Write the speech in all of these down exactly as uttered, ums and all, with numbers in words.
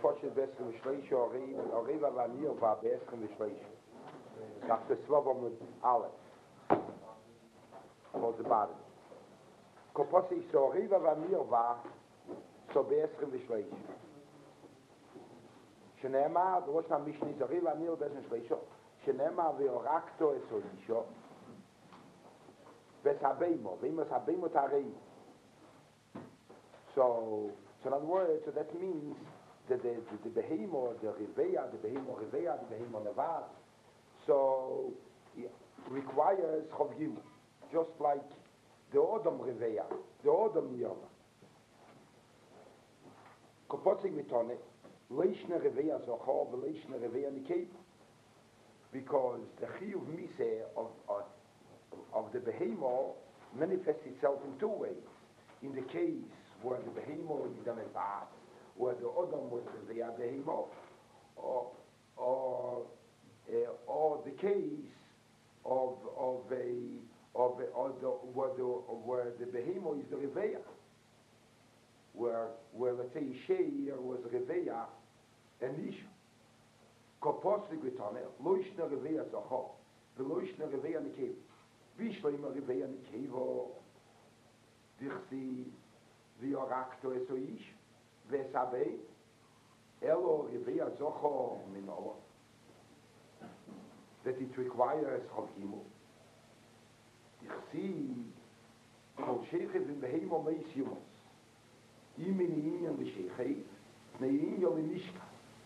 Porsche Besser Schleiche, Oriva Vanir war Besser Schleiche. Das ist was mit alle. For the body. Koposi so Oriva Vanir war so Besser Schleiche. שנאמר, ראש המשנה זרי ואני עוד איזה שלישו, שנאמר ואורקתו אסו אישו, וסבימו, ואם וסבימו תראי. So, so in other words, so that means that the, the, the behemoth, the riveya, the behemoth riveya, the behemoth nevad, so it requires chovgimu, just like the odom riveya, the odom niyama. Kopotzik mitone, leishne riveya zochor, leishne riveya nikei, because the chiyuv mise of, of, of the behemoth manifests itself in two ways. In the case where the behemoth is done as art, where the odom was the behemoth, or or uh, or the case of of a of a, or the, where the where the behemoth is the reveya, where where let's say Sheir was reveya and Nisha. Koposlik v'tane loishna reveya zochor, v'loishna reveya nikev, v'ishloima reveya nikevo, dichsi. V'yorakto eso ish, v'esabei, elo riveya zocho minolo. That it requires chovgimu. Dichsi, kol shechev in behemo meis yumos. Imin inyan l'shechev, ne'in yol imishka.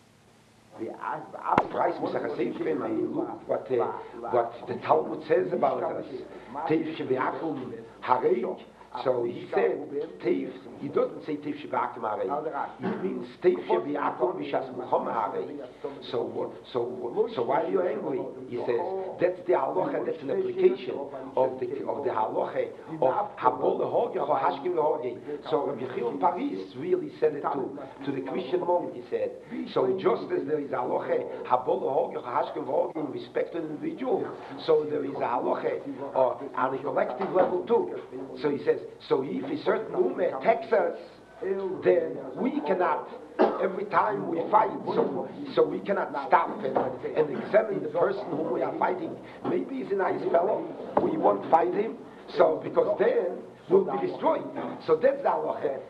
Price Misach HaSeifrim, and look what, uh, what the Talmud says about us. Tev shebe'akum harei. So he said, Tev, he doesn't say Tev shebe'akum harei. It means Tev shebe'akum b'shas muchom harei. So, so, so why are you angry? He says, that's the halacha, that's an application of the of the halacha of habol lehorgeh or hashkim lehorgeh. So Rabbi Yechiel Paris really said it to, to the Christian monk, he said. So just as there is a halacha habol lehorgeh or hashkim lehorgeh in respect to an individual, so there is a halacha or on a collective level too. So he says, so if a certain ummah attacks us, then we cannot, every time we fight, so, so we cannot stop and, and examine the person whom we are fighting. Maybe he's a nice fellow, we won't fight him, so because then we'll be destroyed. So that's the halacha.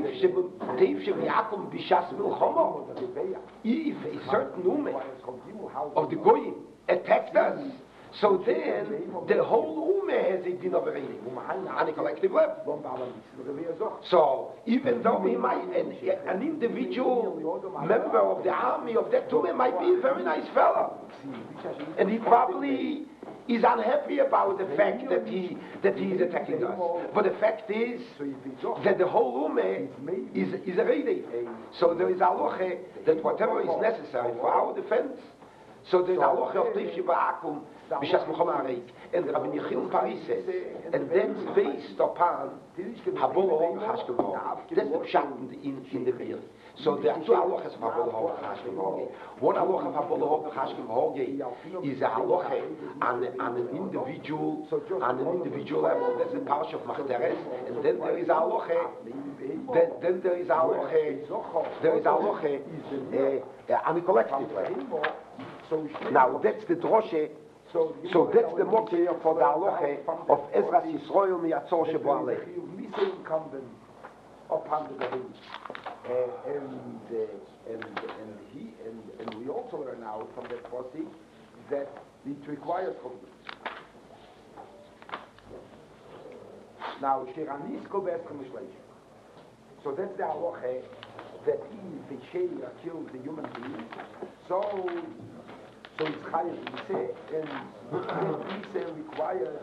If a certain ummah of the goyim attacked us, so then the whole ummah has a din of reinim on a collective level. So even though he might, an, an individual member of the army of that ummah might be a very nice fellow, and he probably is unhappy about the fact that he that he is attacking us. But the fact is that the whole ummah is is a reidi. So there is halacha that whatever is necessary for our defense. So there's halacha of Tev shebe'akum b'shas muchom harei, and Rabbi Yechiel Paris says, and that's based upon habol lehorgeh hashkim lehorgeh. That's the pshat in in the beer. So there are two halachas of habol lehorgeh hashkim lehorgeh. One halacha of habol lehorgeh hashkim lehorgeh is a halacha on on an individual on an individual level. That's the parsha of Machteres, and then there is a halacha. Then, then there is a halacha. There is a halacha uh, on a collective level. Now that's the droshe. So, so that's the mokeh for the halacha of Ezras Yisrael miyatzor shebo alech. Upon the behemoth, uh, and, uh, and and he and, and we also learn now from that posik that it requires chovgimu. Now shiranisko be'eskom mishleish. So that's the halacha that if a sheir kills the human being, so. So it's chayav miseh, and miseh requires.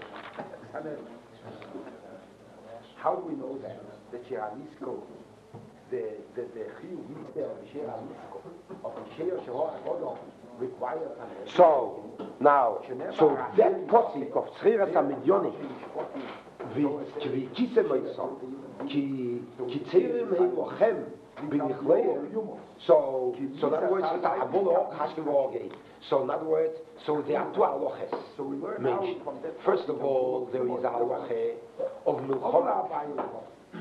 How do we know that? The shiranisko, the the the chiyuv miseh of the shiranisko of the sheir sheho agodom requires. So now, so that posik of tzchiras hamidyonim, v'kisem oisam, ki ki tzeirim hei lochem b'nichleim. So, so in other words, it's a habol lehorgeh hashkim lehorgeh. So in other words, so there are two halachas mentioned. First of all, there is a halacha of milchama.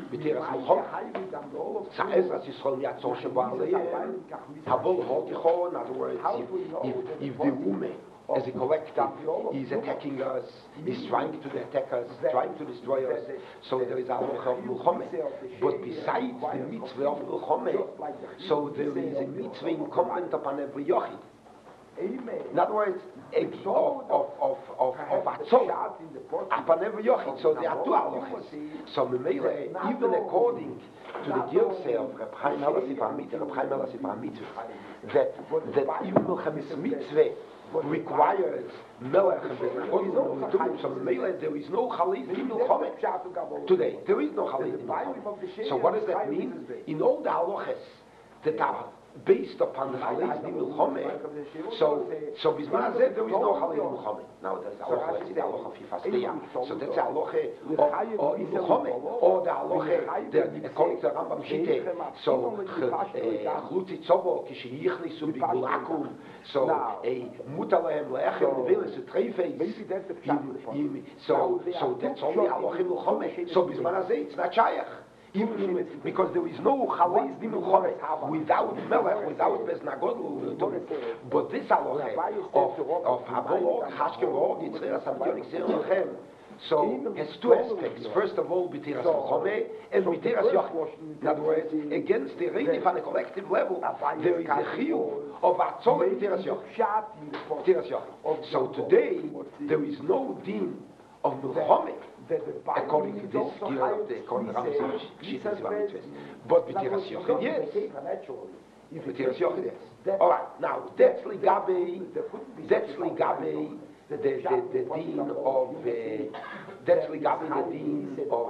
B'tiras Milchome. Sa Ezras Yisrael Yatzor Shabaleim. Habol Hoticho, in other words, if, if, if the woman as a collective is attacking us, is trying to attack us, trying to destroy us, so there is a halacha of Milchome. But besides the mitzvah of Milchome, so there is a mitzvah incumbent upon every yochid. In other words, of of of of of atzor upon every yochid. So there are two halachas. So Memele, even according to the Girse of Reb Chaim Elasif HaMitzvah, Reb Chaim Elasif HaMitzvah, that that even Milchemes mitzvah requires melech and benagodim. So Memele, there is no chalid in Milchome today. There is no chalid in Milchome. So what does that mean? In all the halachas that are based upon the Chalei Di Milchome, so so Bisman said there is no Chalei Di Milchome. Now there is halacha, let's say the halacha of Yifastea. So that's the halacha or in Milchome, or the halacha the according to the Rambam Shite. So Chluti Tzovo Kishi Yichlisu Bigulakum. So a Mutalahem Leachem Levilis Treifeis. So so that's only halacha in Milchome. So Bisman said it's not Shayach. Even because there is no Chalei Di Milchome without Melech, without Beznagodl. But this halacha of of Habolog, Hashkelog, Yitzchak Samyonik Serichem, so has two aspects. First of all, B'tiras Milchome and B'tiras Yochid. In other words, against the Reidif on a collective level, there is a chiyuv of Atzor and B'tiras Yochid. B'tiras Yochid. So today there is no din of Milchome according to this gear of the according to Ramsey Shittas Vamitzvahs. But B'tiras Yochid, yes. B'tiras Yochid, yes. All right. Now that's ligabe. That's ligabe. The, the, the, the dean of uh, that's ligabe the dean of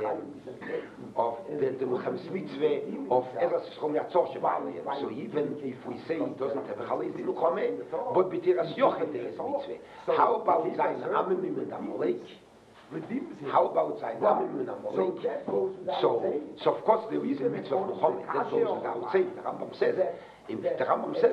uh, of the the Milchemes mitzvah of Ezras Yisrael Yatzor Shabaleim. So even if we say he doesn't have a Chalei Di Milchome, but B'tiras Yochid there is a mitzvah. How about Zayin Amimim and Amalek? How about Zayin Amimim and Amalek? So so of course there is a mitzvah of Milchome. That goes without saying. The Rambam says. In the Rambam says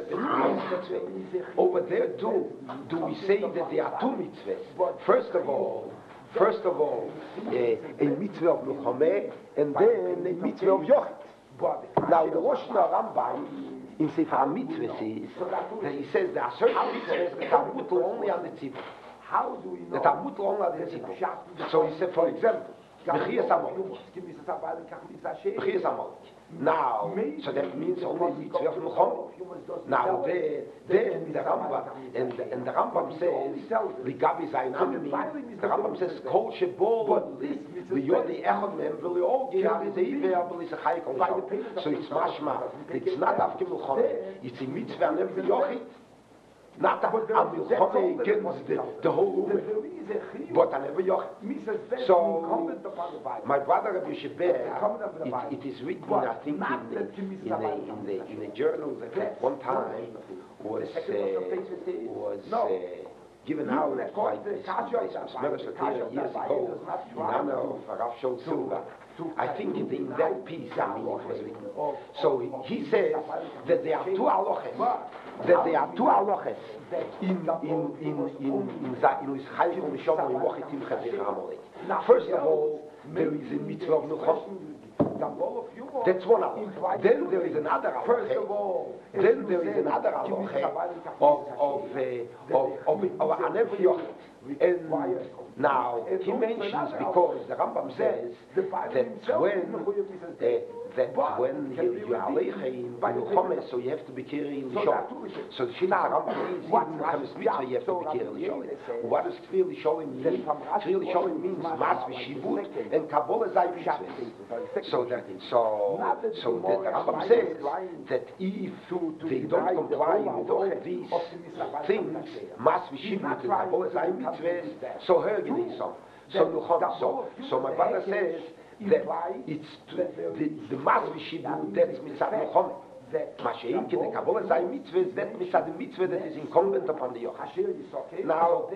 over there too, do we say that there are two mitzvahs? First of all, first of all, uh, a mitzvah of Milchome and then a mitzvah of Yochid. Now the Rosh Rambam in Sefer HaMitzvahs is that he says there are certain mitzvahs that are mutal only on the tzibur. That are mutal only on the tzibur. So he said, for example, B'chiyas Amalek. B'chiyas Amalek. Now, so that means only mitzvah of Milchome. Now, there, then the Rambam, and, and the Rambam says, Ligabi Zayin Amimim, the Rambam says, Kol Shebol, V'yodi Echad Mem, V'li'ol Gil Zeiver, V'lisachai Kol Shom. So it's mashma, it's not Avke Milchome, it's a mitzvah on every Yochid. Not a Milchome against the, the whole Ummah, but on every Yochid. So, my brother Rabbi Yoshe Ber, it, it is written, I think, in the, in the, in the, in the journal that at one time was, uh, was uh, given out by Smeres Latira years ago in honor of Rav Shaul Silva. I think in, the, in that piece, I mean, it was written. So he says that there are two halachas, that there are two halachas in in in in in in Chayim and Mishomo in Mochitim Chazer Amalek. First of all, there is a mitzvah of Milchome. That's one halacha. Then there is another halacha. Then there is another halacha of of uh, of of of an every yochid. And now he mentions because the Rambam says that when uh, that when you are in Milchome, so you have to be carrying Lishon. So the Shittas Rambam means even Milchemes mitzvah you have to be carrying Lishon. What does Kfir Lishon mean? Kfir Lishon means Mas v'Shivut and Kabbalah Zay mitzvahs. So that so so that the Rambam says that if they don't comply with all these things, Mas v'Shivut and Kabbalah Zay mitzvahs, so Hergeni so so so so my brother says that it's the the Mas v'Shivut that's mitzvah Milchome. Mashiach in the Kabbalah Zay mitzvahs, that mitzvah the mitzvah that is incumbent upon the Yochid. Now,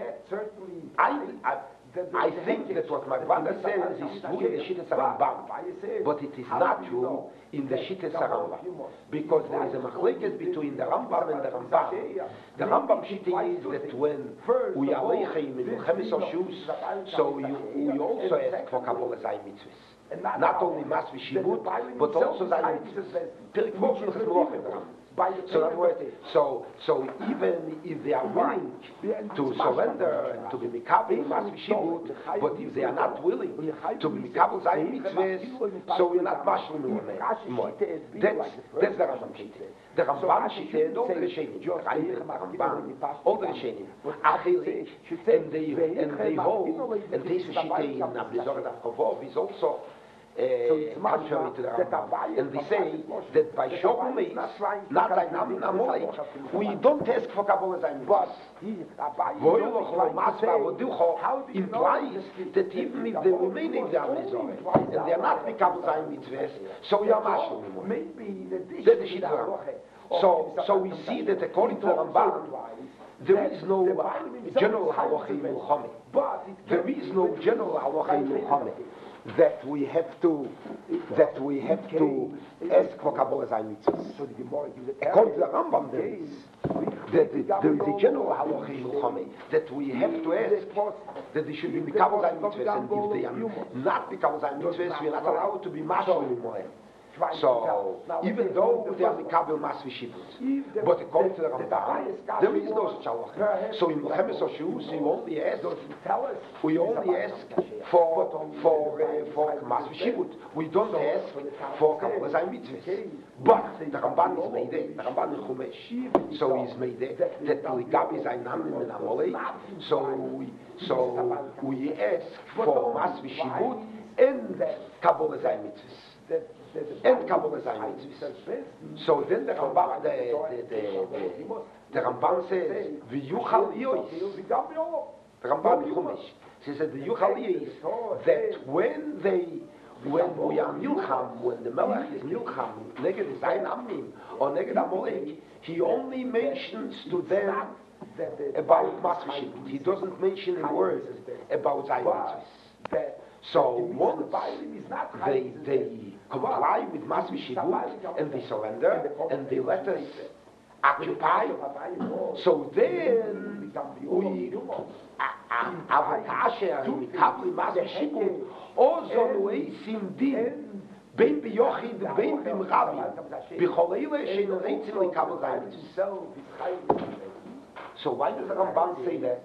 I, I I think that what my brother says is true in the Shittas Rambam, but it is not true in the Shittas Rambam, because there is a machlekes between the Rambam and the Rambam. The Rambam Shitta is that when we are leichim in Milchemes Oshus, so you, you also ask for Kabbalah Zay mitzvahs. not only Mas V'Shibut, but also seine Mitzvahs. Pirik Vov Hilchos Melachim daran. So in other words, so so even if they are willing to surrender and to be mikabel mas v'shibut, but if they are not willing to be mikabel zayin mitzvahs, so we're not mashlim more. That's that's the Rambam Shita. The Rambam Shita and all the Rishonim, Rambam, all the Rishonim, Achili, and they and they hold, and this Shita in Abdizor Davkavov is also. Uh, contrary to the Rambam, and they say that by Shokum is not like Nam Namolik, we don't ask for Kabbalah Zayin, but implies that even if they remain in the Amizor and they are not the Kabbalah Zayin mitzvahs, so we are Mashal. That is the Rambam. So, so we see that according to the Rambam, there is no general halacha in Milchama. There is no general halacha in Milchama that we have to that we have to ask for Kabbalah Zayin mitzvahs. According to the Rambam, there is that there is a general halacha in Milchama that we have to ask that they should be Kabbalah Zayin mitzvahs, and if they are not Kabbalah Zayin mitzvahs, we are not allowed to be mashal anymore. So, even though they are Mikabel Mas V'Shibut, but according to the Rambam, there is no such halacha. So in Milchemes Hoshus, we only ask, we only ask for for uh, for Mas V'Shibut. We don't ask for Kabbalah Zayin mitzvahs. But the Ramban is made there. The Ramban is Chumash, so he's made there that Ligabi Zayin Namim and Amalei. So we so we ask for Mas V'Shibut and Kabbalah Zayin mitzvahs. And Kabbalah Zayin mitzvahs. So then the Rambam, the the the, the, the Rambam says, "V'yuchal yois." The Rambam in Chumash says that the yuchal yois, that when they when we are milcham, when the Melech is milcham, neged Zayin Amim or neged Amalek, he only mentions to them about Mas V'Shibut. He doesn't mention in words about Zayin mitzvahs. So once they they comply with Mas V'Shibut and they surrender and they let us occupy, so then we avokasher mikabli Mas V'Shibut ozo noisim din ben biyochid ben bimrabi b'choleile shein reitzim likabel zayin mitzvahs. So why does the Ramban say that?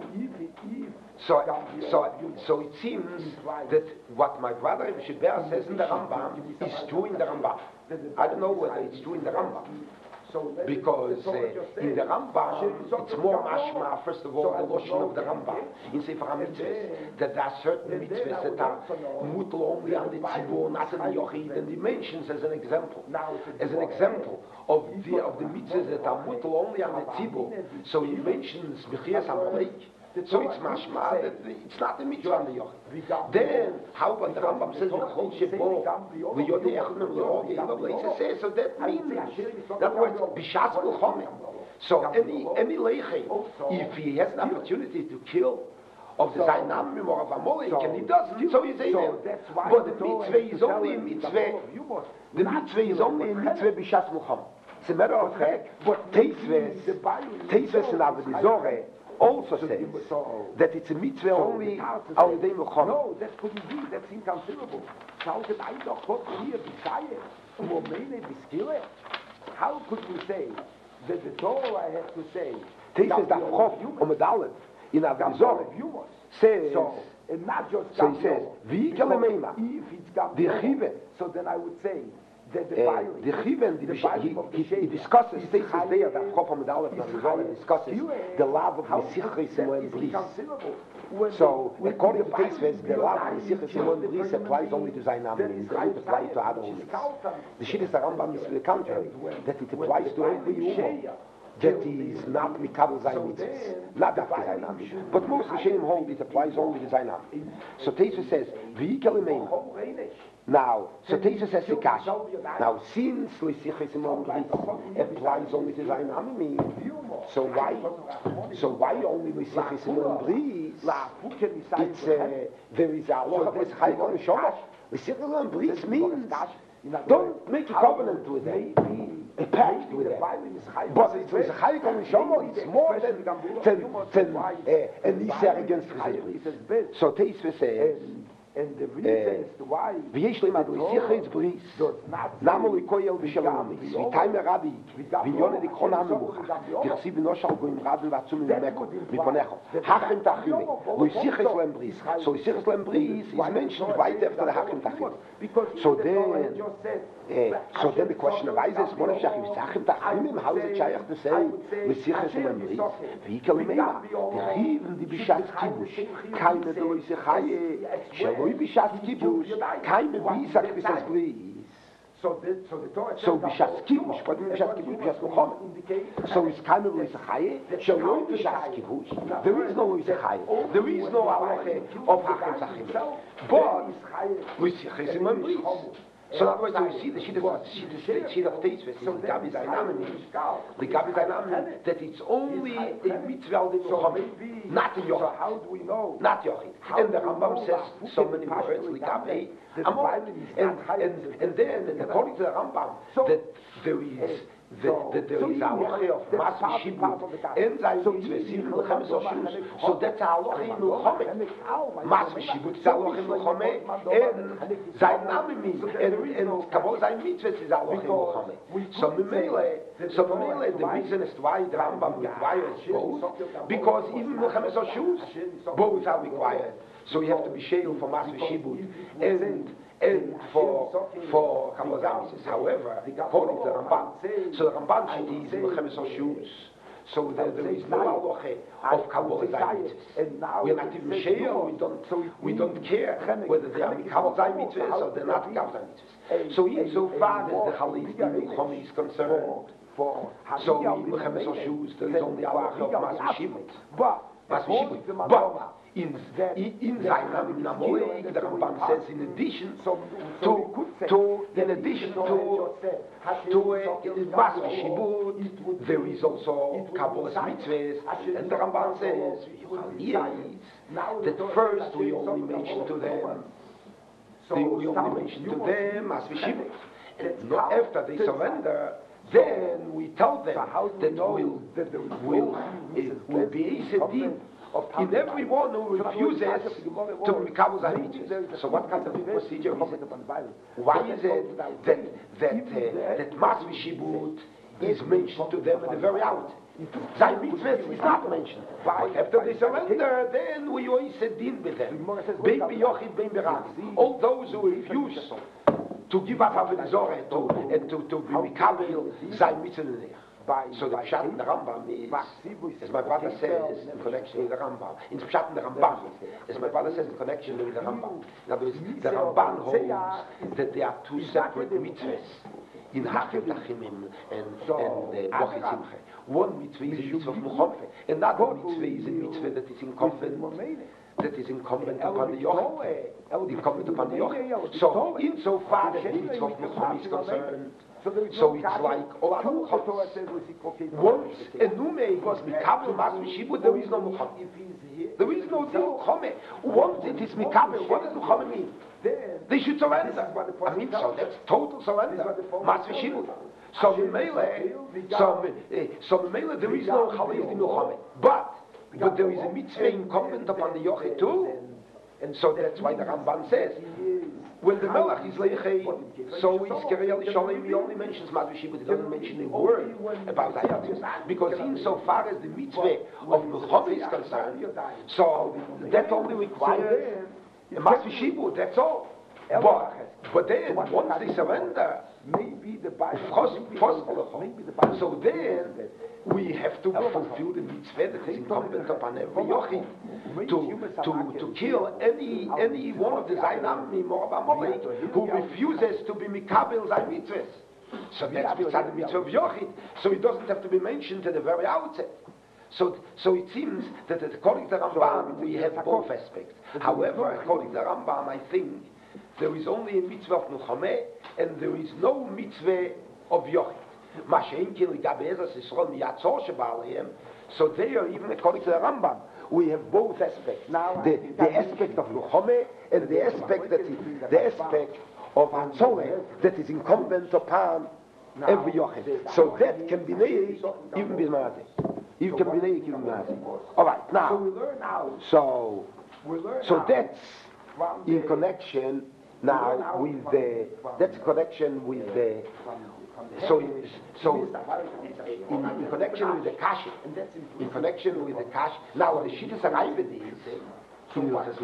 So, so, so it seems that what my brother Ibn Shibber says in the Rambam is true in the Rambam. I don't know whether it's true in the Rambam. Because uh, in the Rambam, it's more mashma, first of all, the lotion of the Rambam. In Sefer HaMitzvahs, that there are certain mitzvahs that are mutal only on the tzibur, not on the yochid, and he mentions as an example, as an example of the of the mitzvahs that are mutal only on the tzibur. So he mentions B'chias HaMolek. So it's mashma that it's not a mitzvah on the yochid. Then, how about the Rambam says, V'chol shebo, v'yodei echad v'yodei echad says, so that means, in other words, b'shas v'chomim. So any, any leichem, if he has an opportunity to kill of the Zayin Amim or of Amalek, and he doesn't, so he's able. But the mitzvah is only a mitzvah, the mitzvah is only a mitzvah b'shas v'chomim. It's a matter of fact, but Teisves, Teisves in Avodah Zorah, also says that it's a mitzvah only al yedei milchama. No, that couldn't be. That's inconceivable. How could I doch Gott hier beschreien? Wo meine biskile? How could we say that the Torah has to say? Teisves daf chof o medalef in Avodah Zorah says. So, and not just so he says, v'yikal meima. If it's gam the chive. So then I would say. The Chiven, he, he, he discusses, states there that Chopam Medalef and discusses the love of Mesichris and Bris. So, according to Teisves, the love of Mesichris and Bris applies only to Zayin Amim. It doesn't apply to other Umas. The Shittas Rambam is to the contrary, that it applies to every Ummah that is not Mikabel Zayin Mitzvahs, not after Zayin Amim. But most Rishonim hold it applies only to Zayin Amim. So Teisves says, V'yikal Imein. Now, so Teisves says Sikash. Now, since L'sichis Imam Bris applies only to Zayin Amim, so why? So why only L'sichis Imam Bris? It's uh, there is a lot of L'sichis Imam Shomash. L'sichis Imam Bris means don't make a covenant with them, a pact with them. But it's L'sichis Imam Shomash. It's more than than than uh, a nisa against L'sichis Bris. So Teisves says. And the reason is why ויש להם עד לסיכס בריס, למה לקויל בשלומי, ויתיים הרבי, ויונה דקחון הממוחה, תכסיב נושר גויים רבי ועצום ממקו, מפונכו, הכם תחימי, לסיכס להם בריס, so לסיכס להם בריס is mentioned right after the הכם תחימי. So then, uh, so then the question arises, what if Shach is הכם תחימי, how is it shaykh to say לסיכס להם בריס? ויקל מימה, דחיבן די בשעת כיבוש, keine דויסה חיה, שלא בשעת כיבוש, keine ביסה כביסס בריס. So בשעת כיבוש, קודם בשעת כיבוש, בשעת מלחמה. So is keine ביסה חיה, שלא בשעת כיבוש. There is no ביסה חיה. There is no הלכה of הכם תחימי. But, לסיכס להם בריס. So that way we see the sheet of the sheet of Teis, the Gabi Zainamim, the Gabi Zainamim, that it's only a mitzvah al Muhammad, not a Yochid. How do we know? Not Yochid. And the Rambam says so many words, the Gabi, and and and then according to the Rambam, that there is that, that there is a halacha of Mas Shibud and Zayin Mitzvah Sim L'Chames Oshus. So that's a halacha in L'Chames. Mas Shibud is a halacha in L'Chames and Zayin Namim and and Kabbalah Zayin Mitzvah is a halacha in L'Chames. So Mimele, so Mimele, the reason is why the Rambam requires both, because even L'Chames Oshus, both are required. So you have to be sheil for Mas Shibud and and for for Kabbalah Zayin. However, according to the Ramban, so the Ramban is in L'Chames Oshus. So there, there is no halacha of Kabbalah Zayin. We are not even sheil. We don't we don't care whether they are Kabbalah Zayin mitzvahs or they're not Kabbalah Zayin mitzvahs. So insofar as the Chalif Milchama is concerned, so in L'Chames Oshus there is only halacha of Mas Shibud. Mas Shibud, but in in Zainam Namolek, the Ramban says in addition to to in addition to to Mas Shibud, there is also Kabbalah mitzvahs, and the Ramban says that first we only mention to them, we only mention to them Mas Shibud, and after they surrender, then we tell them that we'll will will be Esedin in everyone who refuses to become Zayin. So what kind of procedure is it? Why is it that that uh, that Mas Shibud is mentioned to them at the very out? Zayin mitzvah is not mentioned. But after they surrender, then we always Esedin with them. Bein Yochid, Bein Berak. All those who refuse to give up Avodah Zorah to and to to be Mikabel Zayin mitzvah. So the Pshat in the Rambam is, as my brother says, in connection with the Rambam. In the Pshat in the Rambam, as my brother says, in connection with the Rambam. In other words, the Ramban holds that there are two separate mitzvahs in Hachem Tachimim and and Bochei Simcha. One mitzvah is a mitzvah of Muhammad, another mitzvah is a mitzvah that is incumbent. That is incumbent upon the Yochid. Incumbent upon the Yochid. So, insofar as the mitzvah of Muhammad is concerned, so it's like all other Muhammads. Once a Nume was Mikabel Mas Shibud, there is no Muhammad. There is no Muhammad. Once it is Mikabel, what does Muhammad mean? They should surrender. I mean, so that's total surrender. Mas Shibud. So in Mele, so so in Mele, there is no Chalif in Muhammad. But but there is a mitzvah incumbent upon the Yochid too. And so that's why the Ramban says, when the Melech is Leichei, so he's Kereyel Shalem, he only mentions Mas Shibud, he doesn't mention a word about Zayin. Because insofar as the mitzvah of Muhammad is concerned, so that only requires Mas Shibud, that's all. But, but then, once they surrender, maybe the so then we have to fulfill the mitzvah that is incumbent upon every Yochid to, to, to kill any any one of the Zainamim or Amalek who refuses to be Mikabel Zayin mitzvahs. So that's beside the mitzvah of Yochid. So it doesn't have to be mentioned at the very outset. So, so it seems that according to the Ramban we have both aspects. However, according to the Ramban, I think there is only a mitzvah of Muhammad and there is no mitzvah of Yochid. So there, even according to the Rambam, we have both aspects. Now, the, the aspect of Muhammad and the aspect that is, the aspect of Hatzorah that is incumbent upon every Yochid. So that can be made even Bismarati. Even can be made even Bismarati. All right, now, so so that's in connection now with the, that's a connection with the, so, so in, in connection with the Kashi, in connection with the Kashi, now the Shittas Raivid is, the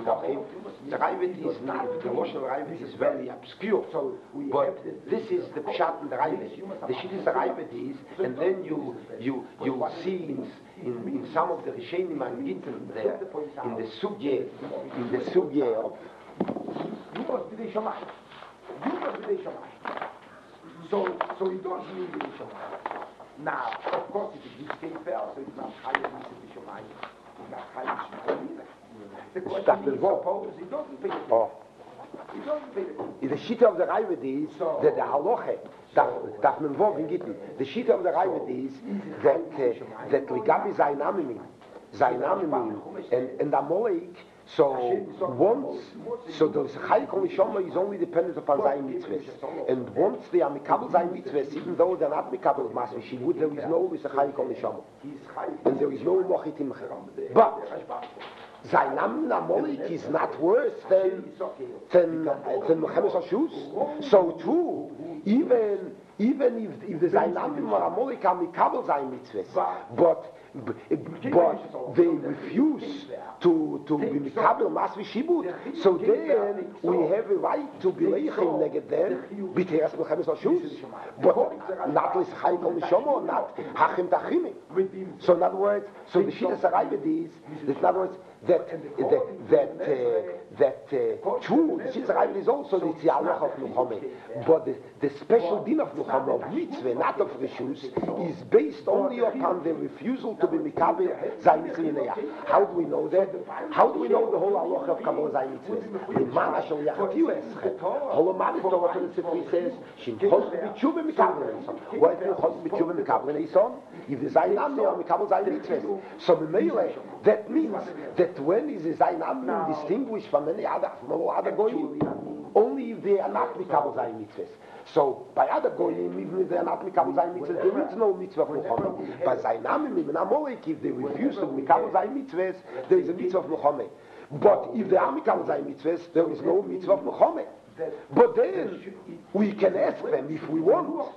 Raivid is not, the Lashon Raivid is very obscure, but this is the Pshat in the Raivid. The Shittas Raivid is, and then you you you see in, in, in some of the Rishonim and Gittin there, in the Sugye, in the Sugye of you must be the Shammai. You must be the Shammai. So, so he doesn't need the Shammai. Now, of course, if it is fair, so it's not higher than the Shammai. It's not higher than the The question is, suppose he doesn't pay the fee. Oh. He doesn't pay the fee. The Shita of the Raivid is so, that the Halacha, that that men in Gittin, the Shita of the Raivid is that uh, that Ligabi Zainamim, Zainamim, and and Amalek. So once, so the Chayik on Neshama is only dependent upon Zayin Mitzvahs, and once they are Mikabel Zayin Mitzvahs, even though they're not Mikabel Masvi Shibud, there is no Chayik on Neshama, and there is no Mochitim. But Zainam Namolik is not worse than than than Mechemes Hashus. So too, even even if if the Zainam or Amolik are Mikabel Zayin Mitzvahs, but but they refuse to to be Mikabel Masvi Shibud. So then we have a right to be Leichim neged them b'teras Mechemes Hashus, but not L'Chayik on Neshama, not Hachim Tachimim. So in other words, so the Shittas Raivid is, in other words, that that that uh, that uh, true the Shittas Raivid is also the Tziyalach of Nuchame, but the, the special din of Nuchame of mitzvah, not of reshus, is based only upon the refusal to be mikabel zayin mitzvah. How do we know that? How do we know the whole halacha of kabbalah zayin mitzvah? The man ashel yachatiu eschem. Holoman is Torah to the Tzipri says shin chos b'tshuva mikabel eison. What if you chos b'tshuva mikabel eison? If the zayin amni mikabel zayin mitzvah, so b'meile that means that when is the zayin amni distinguished from any other from all other goyim? Only if they are not mikabel zayin mitzvahs. So by other goyim, even if they are not mikabel zayin mitzvahs, there is no mitzvah of Muhammad. By zaynamim and Amalek, if they refuse to mikabel zayin mitzvahs, there is a mitzvah of Muhammad. But if they are mikabel zayin mitzvahs, there is no mitzvah of Muhammad. But then we can ask them if we want.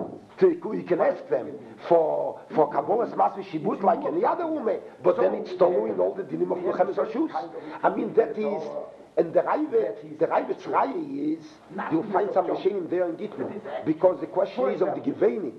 To, we can ask them for for kabbalas masvi shibut like any other woman. But then it's following all the dinim of Mechemes Hashus. I mean that is. And the Raivet, the Raivet's Raya is, you'll find some Rishonim there in Gittin, because the question is of the Gevenim.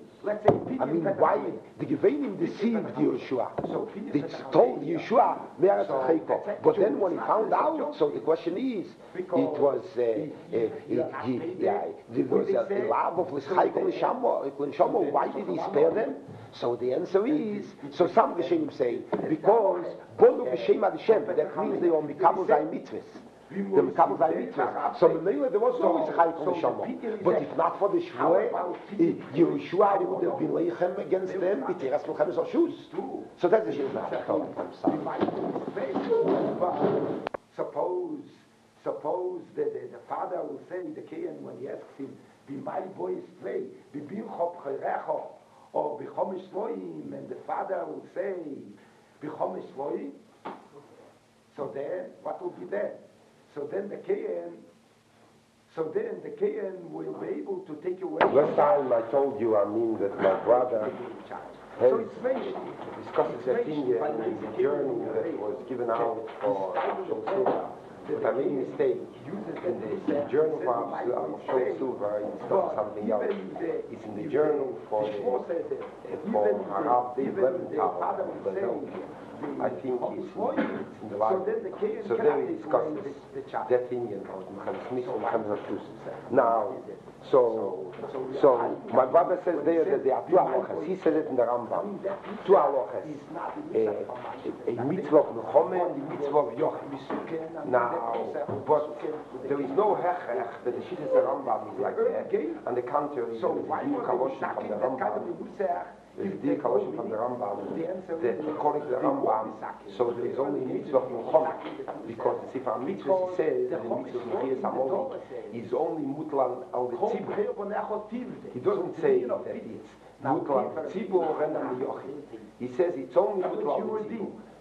I mean, why the Gevenim deceived Yeshua? They told Yeshua, Me'aretz Chayko. But then when he found out, so the question is, it was, uh, uh, he, he, yeah, there was a, a love of L'Chayko L'Shamo. Why did he spare them? So the answer is, so some Rishonim say, because Bonu B'Shem Hashem, that means they are Mikabel Zayin Mitzvahs. The Mikabel Zayin Mitzvahs. So Mele, there was always a Chayik on Neshama. But if not for the Shvuah, Yehoshua would have been Leichem against them, b'teras Mechemes Hashus. So that's the Shvuah. Suppose, suppose that the, the father will say, the Kayan, when he asks him, be my boy's play, be Binchop Chayrecho, or be Chomish Voim, and the father will say, be Chomish Voim. So then, what will be then? So then the Kayan, so then the Kayan will be able to take away. Last time I told you, I mean, that my brother has so it's very, discussed that thing in the journal that was given out for Shol Silver. But I made a mistake. In the, the journal for Shol Silver, I discussed something else. It's in the journal for the, for Harav Leventhal. I think it's in, it's in the Bible. So there he discusses that opinion of Mechemes Mitzvah and Mechemes Hashus. Now, so, so my brother says there that there are two halachas. He said it in the Rambam. Two halachas. A, a mitzvah of Mechomen and a mitzvah of Yochim. Now, but there is no hechech that the Shittas Rambam is like that. On the contrary, there is a new kaloshim from the Rambam. There's the Kaloshim from the Rambam, that according to the Rambam, so there is only a mitzvah of Muhammad, because the Sefer HaMitzvah says that the mitzvah of Mechiyas HaMolik is only mutlan al the tzibur. He doesn't say that it's mutlan al the tzibur and al the yochid. He says it's only mutlan al the tzibur.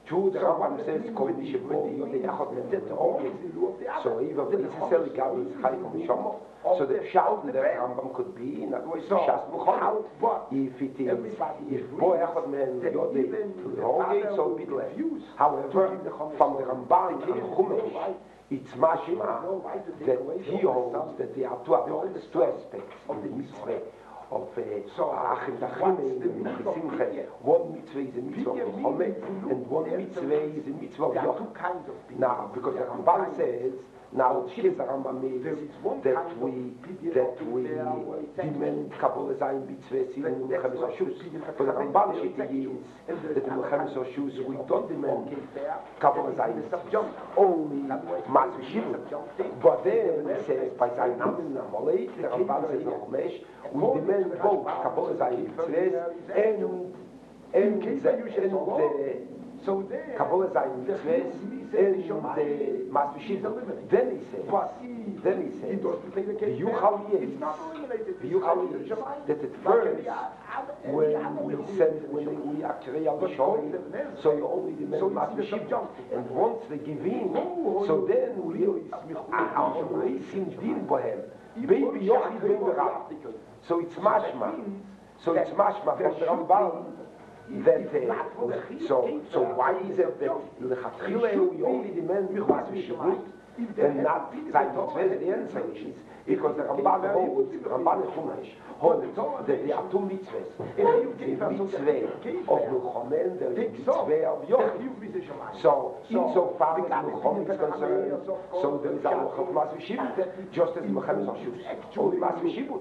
True, the Rambam says, "Kol mishavor yodei echad min ha'ogin." So even if it's a gabel is chayik mishama. So the pshat in the Rambam could be, in other words, pshat mucham. If it is, if bo echad min yodei ha'ogin, so be left. However, from the Ramban and Chumash, it's mashma that he holds that there are two, two aspects of the mitzvah. Of Achim Tachim and Simcha. One mitzvah is a mitzvah of Chomet, and one mitzvah is a mitzvah of Yochid. Now, because the Ramban says, now the Rambam means that we that we demand Kabbalah Zayin mitzvahs in Milchemes Hashus. For the Ramban Shita is that in Milchemes Hashus we don't demand Kabbalah Zayin mitzvahs, only Matzah Shivut. But then he says by Zayin Amin Amalei, the Ramban says in Chumash, we demand both Kabbalah Zayin mitzvahs and and and so Kabbalah Zayin mitzvahs and the Matzah Shivut. Then he says, then he says, the Yuchal is, the Yuchal is that at first, when we send, when we are Kriyal B'Shorim, so you only demand Matzah Shivut, and once they give in, so then we are Sin Din Bohem, Baby Yochid Ben Berach. So it's mashma. So it's mashma from the Ramban. That uh, so so why is it that lechatchila we only demand Matzah Shivut and not Zayin mitzvahs? The answer is because the Ramban holds, the Ramban Chumash holds that there are two mitzvahs. The mitzvah of Milchomen, the mitzvah of Yochid. So insofar as Milchomen is concerned, so there is a halacha of Matzah Shivut, just as Milchemes Hashus, only Matzah Shivut.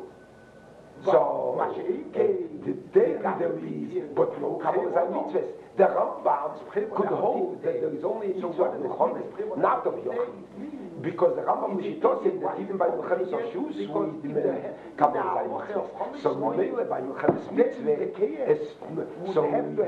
So, uh, the day there is, but no Kabbalah Zayin mitzvahs. The Rambam could hold that there is only a mitzvah of Milchomen, not of Yochid. Because the Rambam Mishito said that even by Milchemes Hashus, we demand Kabbalah Zayin mitzvahs. So, Mele by Milchemes mitzvah, so we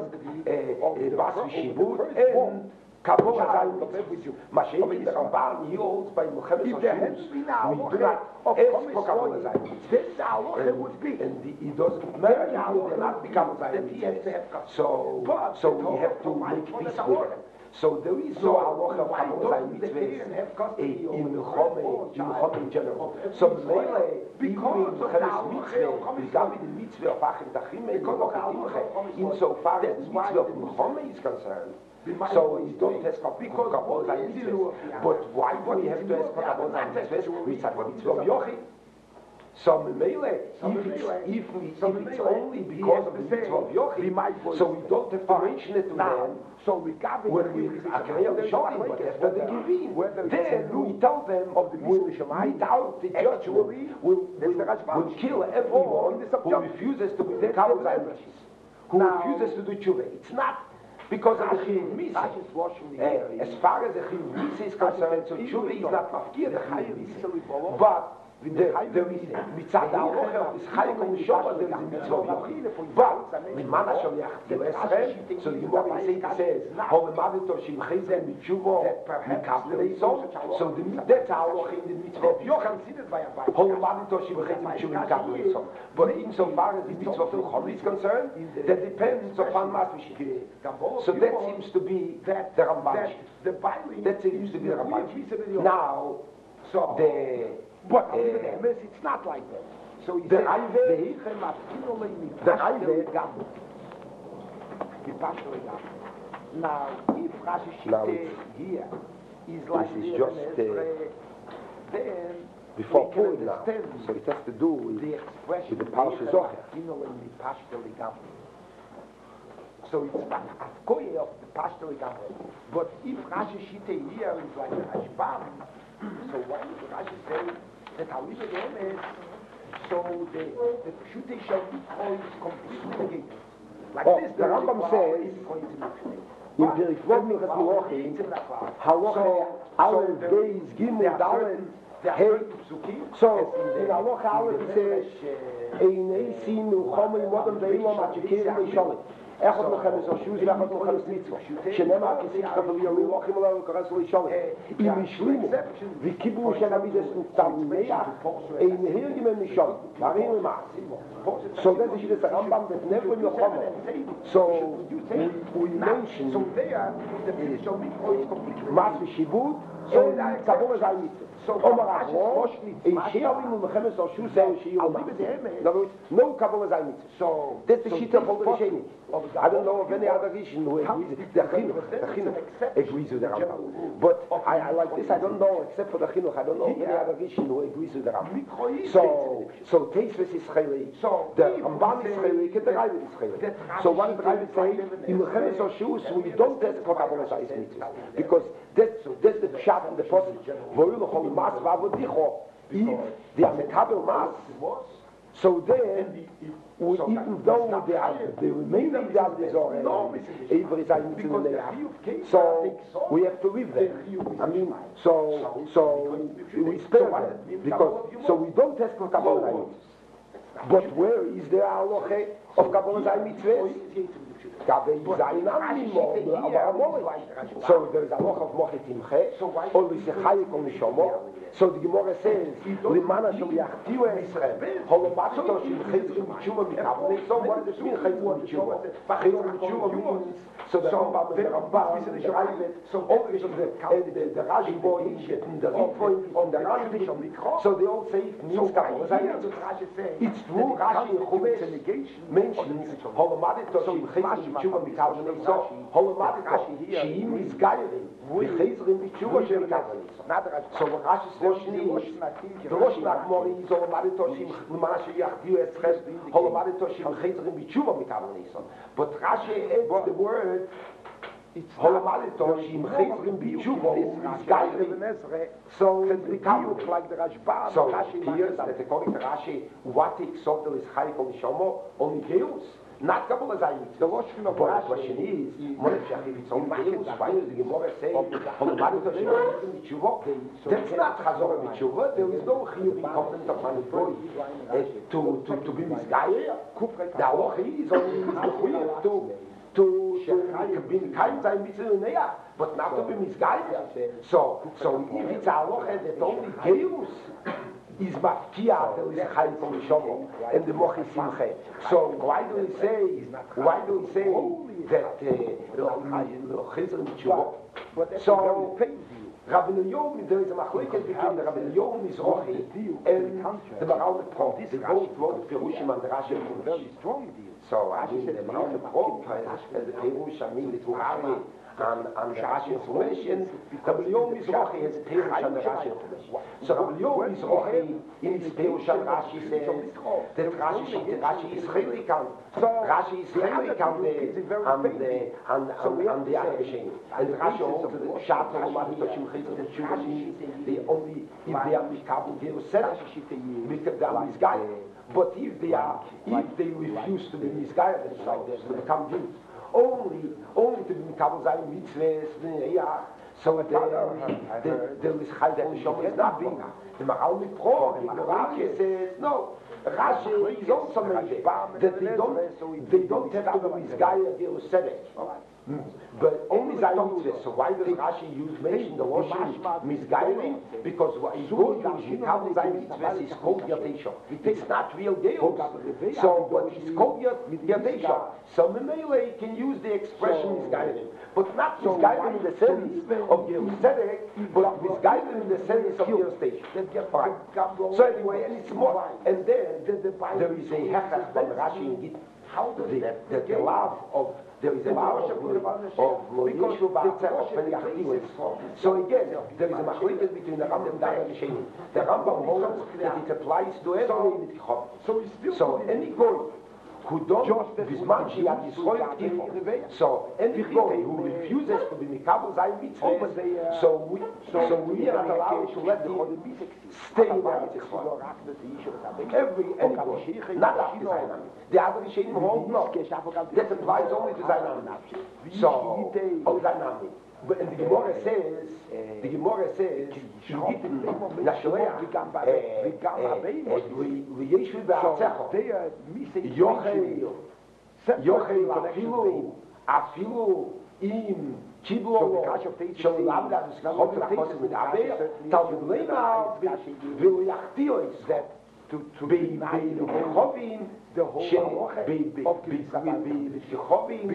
demand Matzah Shivut and Kabbalah Zayin mitzvahs. Mashiach the Ramban, he holds by Milchemes Hashus, we do not ask for Kabbalah Zayin mitzvahs. And he doesn't marry, he will not become Zayin mitzvahs. So, so we have to make peace with them. So there is no halacha of Kabbalah Zayin mitzvahs in Milchome, in Milchome in general. So Mele, because Milchemes mitzvah, regarding the mitzvah of Achim Tachim and Yochid, insofar as the mitzvah of Milchome is concerned, so we don't ask for Kabbalah Zayin mitzvahs. But why do we have to ask for Kabbalah Zayin mitzvahs? We say for mitzvah of Yochid. So Mele, if it's, if, we, if it's only because of the mitzvah of Yochid, so we don't have to mention it to them. So we got when we are Shorim, but after they give in, then we tell them of the we'll meet out the judge will will will kill everyone who refuses to be the Kabbalah Zayin mitzvahs, who refuses to do tshuva. It's not because of the Chiyuv Misa. As far as the Chiyuv Misa is concerned, so tshuva is not mafkir the Chiyuv Misa. But there is mitzad ha'alocha is chayik on the shofar, there is a mitzvah of Yochid. But Mimana Shaliach Yosef, so the Gemara says, "Homemadito shim chayzen mitzuvo mikabel so." So that's ha'alocha in the mitzvah of Yochid. Homemadito shim chayzen mitzuvo mikabel so. But insofar as the mitzvah of Yochid is concerned, that depends upon Matzah Shivut. So that seems to be the Ramban. That seems to be the Ramban. Now, the But uh, it's not like that. So he the Raive, the Raive, now if Rashi Shite here is like this is just uh, then before Purim now, so it has to do with the expression with the Parsha Zohar. So it's not a koye of the Pashto Gamel. But if Rashi Shite here is like the Rashbam, so why would Rashi say that Haliba Yemes, so the the Pshute Shavit is completely negated? Like oh, this, the Rambam says in the Rikvod Minchas Melachim, Halacha Aleph Beis Gimel Dalet Hey. So in Halacha Aleph it says, "Ein Eisin Uchomei Modem Beilom Achikirim Beishalim." אחד מחמש השוז ואחד מחמש מצווה. שנאמר כסיק חבלי המלוכים עליו וקרס לו ישולם. אם השלימו וקיבלו של המידס נצטלמיה, אין הרגים הם נשום. מראים למעש. So that is the Rambam that never in Yochama. So we, we mentioned Mas V'Shivut and Kabbalah Zay Mitzvah. Omar Avro, in Shealim u'Mechemes Oshu Zeh She'il Mitzvah. In other words, no Kabbalah Zay Mitzvah. So that's the Shita of the Rishonim. I don't know of any other Rishon who agrees. The Chinuch, the Chinuch agrees with the Rambam. But I, I like this. I don't know, except for the Chinuch, I don't know of any other Rishon who agrees with the Rambam. So, so Teisves is Chayli. The Rambam is Chayli, the Rambam is Chayli. So one Rambam say, in Mechemes Oshu, we don't test for Kabbalah Zay Mitzvah because that's that's the pshat and the posik. Mas v'avodicho. If they are mekabel mas, so then, we, even though they are the remainder of the Avodah Eivri Zayin Mitzvah, so we have to live there. I mean, so so we spare them because so we don't test for Kabbalah Zayin Mitzvah. But where is the halacha of Kabbalah Zayin Mitzvah? So there's a lot of Mochet Imche, only Sechayik on the Shomo. So the Gemara says, Limana Shom Yachtiu Esrem, Holomato Shim Chizrim B'Tshuva Mikabel. So what does it mean Chizrim B'Tshuva? Chizrim B'Tshuva means, so the Rambam, the Rambam, the Rambam, so always of the the Rashi boy, the Rambam, on the Rashi, so they all say it means Kabbalah. It's true, Rashi Chumash mentions Holomato Shim Chizrim B'Tshuva Mikabel. So Holomato Shim is Gairin, Chizrim B'Tshuva Shim Mikabel. So what Rashi says, the Rosh Nachmori is Holomato Shim L'Manashe Yachdiu Esres, Holomato Shim Chizrim B'Tshuva Mikabel. But Rashi adds the word Holomato Shim Chizrim B'Tshuva is Gairin. So it's become like the Rashba. So here, that according to Rashi, what he exalted is Chayik on Shomo, only Deus. Not Kabbalah Zay Mitzvah. But the question is, if it's only Deus, why does the Gemara say, Holomato Shim Chizrim B'Tshuva? That's not Chazor B'Tshuva. There is no Chiyuv content of Manipuri to, to, to be misguided. The halacha is only the to to to be kind Zay Mitzvah, but not to be misguided. So, so if it's a halacha that only Deus is mafkia, there is a chayim from the shomo, and the mochi simche. So why do we say, why do we say that chizrim b'tshuva? So Rabbi Yomi, there is a machlekes between the Rabbi Yomi Mizrahi and the Maral Pro. They both wrote Perushim and Rashi. Very strong deal. So I mean, the Maral Pro has the Perush, I mean, the Turari, and, and the Rashi information. Rabbi Yomi Mizrahi has the Perush and the Rashi information. So Rabbi Yomi Mizrahi, in his Perush and Rashi says that Rashi, Rashi is Chaylik, so Rashi is Chaylik on the, and the, and, and the other machine. And Rashi holds the Pshat, they only, if they are Mikabel, they will set they are misguided. But if they are, if they refuse to be misguided, they become Jews. Only, only to be Mikabel Zay Mitzvahs, yeah. So the the the Chayil Shom is not being the Maral Mikro. The Rashi says no. Rashi is also mentioned that they don't they don't have to be misguided. They will set it. But only Zay Mitzvah. So why does Rashi use mention the washing misguiding? Because what is good is Mikabel Zay Mitzvah is called Yadesha. It's not real deal. So but it's called Yadesha. So Memele can use the expression misguiding, but not misguiding in the sense of Yerushalayim, but misguided in the sense of your station. Right. So anyway, and it's more, and then there is a hechach by Rashi in Gittin. How does that the, the love of there is a love of Loyeshu Ba'atzach when Yachdiu. So again, there is a machlekes between the Rambam and the Sheni. The Rambam holds that it applies to every Mitchom. So any goy who don't bisman she had destroyed people. So any guy who refuses to be mikabel Zay Mitzvah, so we so we are not allowed to let him stay in the every any guy, not after Zaynam. The other Rishonim hold no. That applies only to Zaynam. So oh Zaynam. But and the Gemara says, the Gemara says, יוכל אפילו, אפילו אם קיבלו של למדה חוב לחוץ מדבר, תלמיד לימה ולהחטיא את זה בחובים שבחובים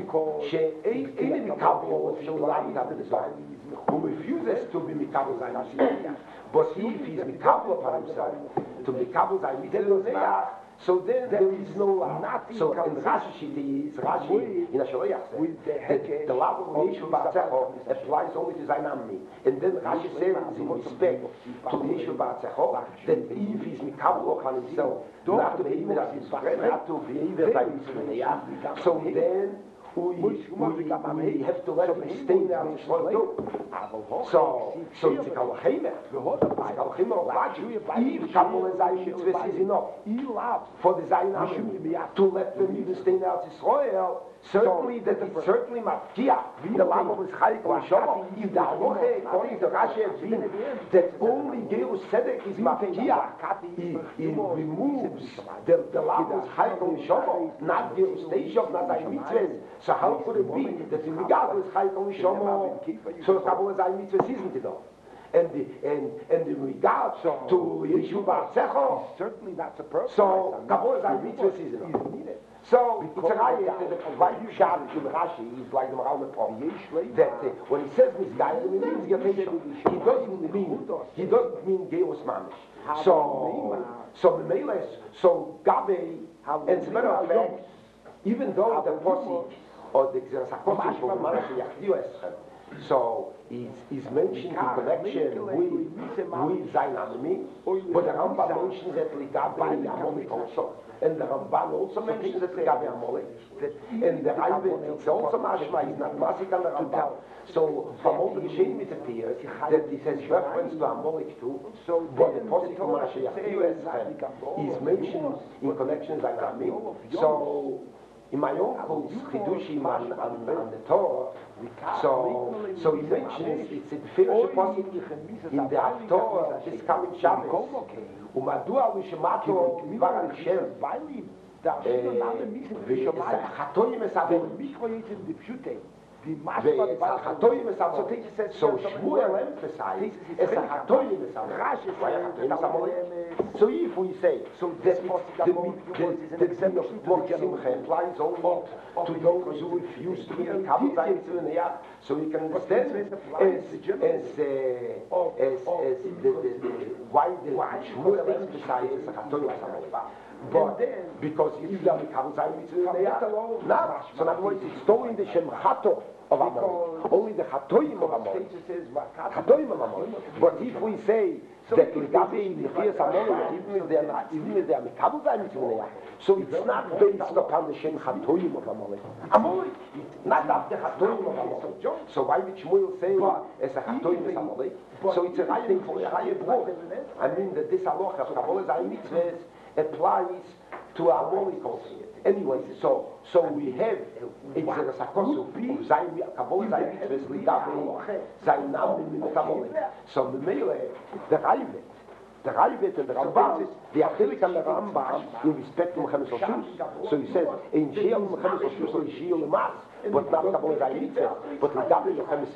שאין מקבלו של למדה בזמן. הוא refuses to be מקבל sein Mitzvah. But if he's מקבל upon himself, to מקבל sein Mitzvah, so then there is no nothing. So in Rashi is Rashi in Ashoriach says that the love of Yeshua B'atzecho applies only to sein Ammi. And then Rashi says in respect to Yeshua B'atzecho that if he's mikabel upon himself, not to be even as his friend, not to be even sein Mitzvah. So then we, we, we have to let him stay there and slow too. So, so it's a kalachime. It's a kalachime of Rashi. If Kabul and Zay Mitzvah is enough for the Zayin Amim to let them even stay there and Israel, certainly that it's certainly Mafkia. The Lama was Chayik or Shomo. If the Halacha, according to Rashi, has been that only Gerus Sedek is Mafkia, he, he removes the, the Lama was Chayik or Shomo, not Gerus Teishov, not Zayin Mitzvah. So how could it be that in regard was Chayik or Shomo, so Kabul and Zayin Mitzvah isn't enough? And the, and and in regard so, to Yeshua B'atzecho, certainly that's a person. So Kabul and Zayin Mitzvah isn't enough. So it's a raya that the right shot to the Rashi is like the Maral Nepal. That uh, when he says misguided, it means Yatesha. He doesn't mean he doesn't mean Geos Mamish. So so the Meles, so Gabe, and as a matter of fact, even though the Posik or the Xerasakosim from Manash Yachdiu so is is mentioned in connection with with Zayin Amimi, but the Rambam mentions that Ligabe Amolik also. And the Ramban also mentions that Ligabe Amolik. And the Rambam, it's also mashma, he's not masik on the Rambam. So from all the Geshem it appears that he says reference to Amolik too, but the Posik of Mashiach is mentioned in connection with Zayin Amimi. So in my uncle's Chidushim on, on, on the Torah, so so he mentions it's in the Firish Posik in the Haftorah this coming Shabbos. Umadua Lishmato Bar Hashem Chatoyim Esavim so Shmuel emphasizes it's a Chatoyim Esavim. So if we say so that the the example of Simcha applies only to those who refuse to be Kabul Zayin Mitzvah, so we can understand as as uh, as as the, the, the why the Shmuel emphasizes a Chatoyim Esavim. But because if you have Kabul Zayin Mitzvah, now so in other words it's still in the Shem Chato of Amalek, only the Chatoyim of Amalek, Chatoyim of Amalek. But if we say that Ligabe Nichias Amalek, even if they are not, even if they are Mikabel Zayin Mitzvah, so it's not based upon the Shem Chatoyim of Amalek. Amalek, not of the Chatoyim of Amalek. So why did Shmuel say as a Chatoyim of Amalek? So it's a writing for a higher book. I mean that this halacha of Kabul Zayin Mitzvah applies to Amalek also. Anyway, so so we have it's a sakosu of Zayin Kabul Zayin Mitzvah Ligabe Zayin Amim Amalek. So the Mele, the Raivet, the Raivet and the Rambam, the Achilik and the Rambam in respect to Mechemes Oshus. So he says in Shiel Mechemes Oshus or Shiel Lemas, but not Kabul Zayin Mitzvah, but Ligabe Mechemes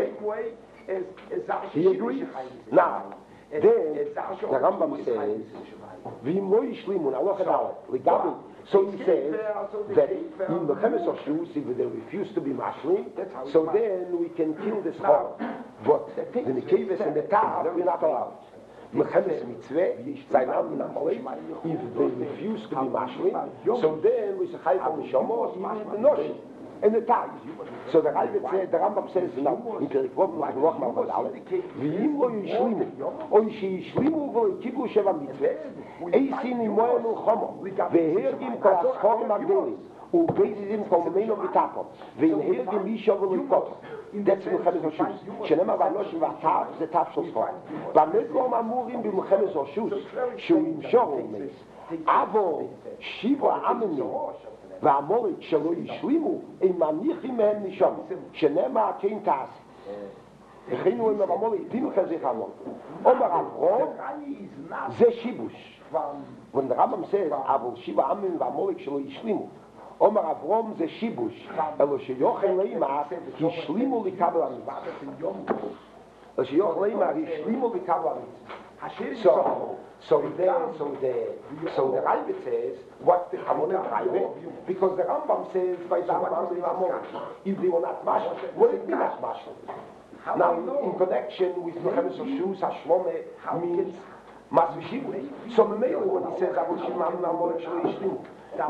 Mitzvah. He agrees. Now. Then the Rambam says, "V'im lo yishlimu na'aloch adalet ligabe." So he says that in the Chemes of Shus, if they refuse to be mashlim, so then we can kill this horror. But the Nekeves and the Tav, we're not allowed. Mechemes Mitzvah, Zayin Amim Amalek, if they refuse to be mashlim, so then we say Chayv al Neshamos, even the Noshim. And the Tag. So the Rambam says, the Rambam says now, in Perikvot, noch mal was alle, V'im lo yishlimu, oy sheyishlimu v'lo yikiblu sheva mitzvah, eisin imoyen ulchomo, ve'hergim kol aschorim agdolim, u'beizizim kol memeino v'tapom, ve'hergim misho v'lo yikotom. That's Mechemes Oshus. Shenema v'anoshim v'atav, זה tav shel schor. V'amedgom amurim b'Mechemes Oshus, שהוא ימשוך ומס. אבל שיבה עממים, והמורת שלא ישלימו, הם מניחים מהם נשום, שנאמר כן תעשה. הכינו עם המורת, תינו כזיך המורת. אומר אברום, זה שיבוש. When the Rambam says, אבל שיבה עממים והמורת שלא ישלימו, Omer Avrom ze shibush. Elo sheyochel leimar hishlimu likabel hamitzvah. Elo sheyochel leimar hishlimu likabel hamitzvah. So, so there, so there, so the Rambam says, what's the Kamonim Raive? Because the Rambam says, by the Rambam, if they were not mashal, what did it mean not mashal? Now, in connection with Mechemes of Shus, Hashlome means Mas Vishivu. So, Memele, when he says, Abu Shimam, Namor, Shloishlim,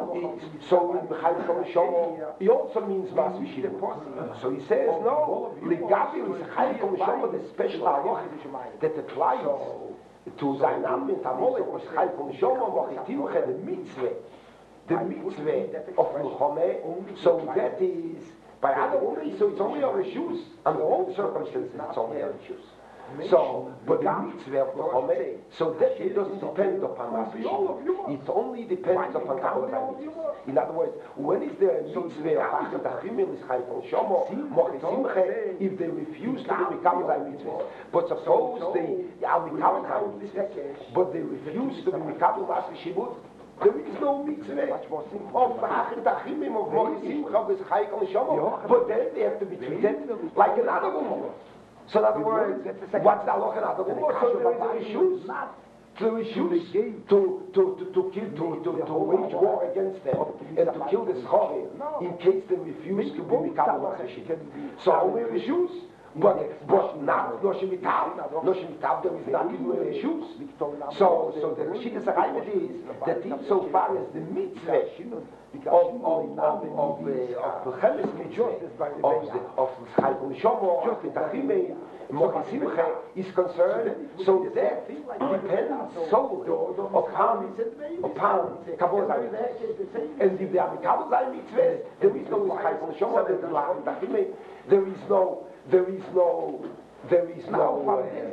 so in Mechaim Shom Shomo, he also means Mas Vishivu. So he says, no, Ligavi is Chaim Shom Shomo, the special halach that applies to sein Name in Tamolek, was Chaim Shom Shomo, Mochitimche, the mitzvah, the mitzvah of Milchome, so that is, by other women, so it's only on the shoes. Under all circumstances, it's only on the shoes. So, but the mitzvah of Milchome, so that it doesn't depend upon Mas Vishivu. It only depends upon Kabbalah mitzvahs. In other words, when is there a mitzvah of Achat HaChimel is Chaim Shom Shomo, Mochitimche, if they refuse to be Kabbalah mitzvahs. But suppose they are Kabbalah mitzvahs, but they refuse to be Kabbalah Mas Vishivu, there is no mitzvah of Achat HaChimel, of Mochitimche, of this Chaim Shomo, but then they have to be treated like another woman. So in other words, what's the halacha in other woman? So there is issues. There is issues to, to, to, to kill, to, to, to wage war against them and to kill the Schori in case they refuse to be Mikabel Mas Vishivu. So there are issues. But, but not no shemitav, no shemitav, there is not even issues. So, so the Rishit Sarayim is that insofar as the mitzvah of of of of of Chemes mitzvah of the of Chaim Shomo, of Tachimei, Mochisimche is concerned, so that depends solely upon upon Kabbalah. And if they are Kabbalah mitzvahs, there is no Chaim Shomo, there is no Tachimei, there is no. There is no, there is no,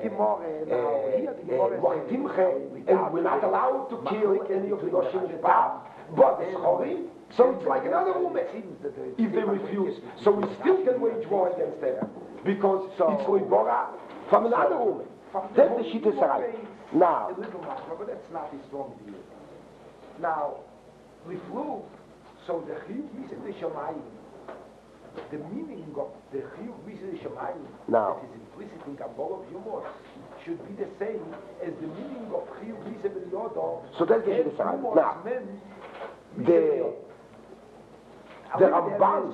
and we're not allowed to kill any of the Noshim Shepah, but the Schorim, so it's like another woman, if they refuse. So we still can wage war against them, because it's going Bora from another woman. That's the Shita Sarai. Now, but that's not his strong view. Now, we flew, so the Chiyuv is in the Shamayim. The meaning of the Chiyuv Misa Shemayim that is implicit in Kabbalah of Yomos should be the same as the meaning of Chiyuv Misa B'Yodo. So that's the Shita Sarai. Now, the the Ramban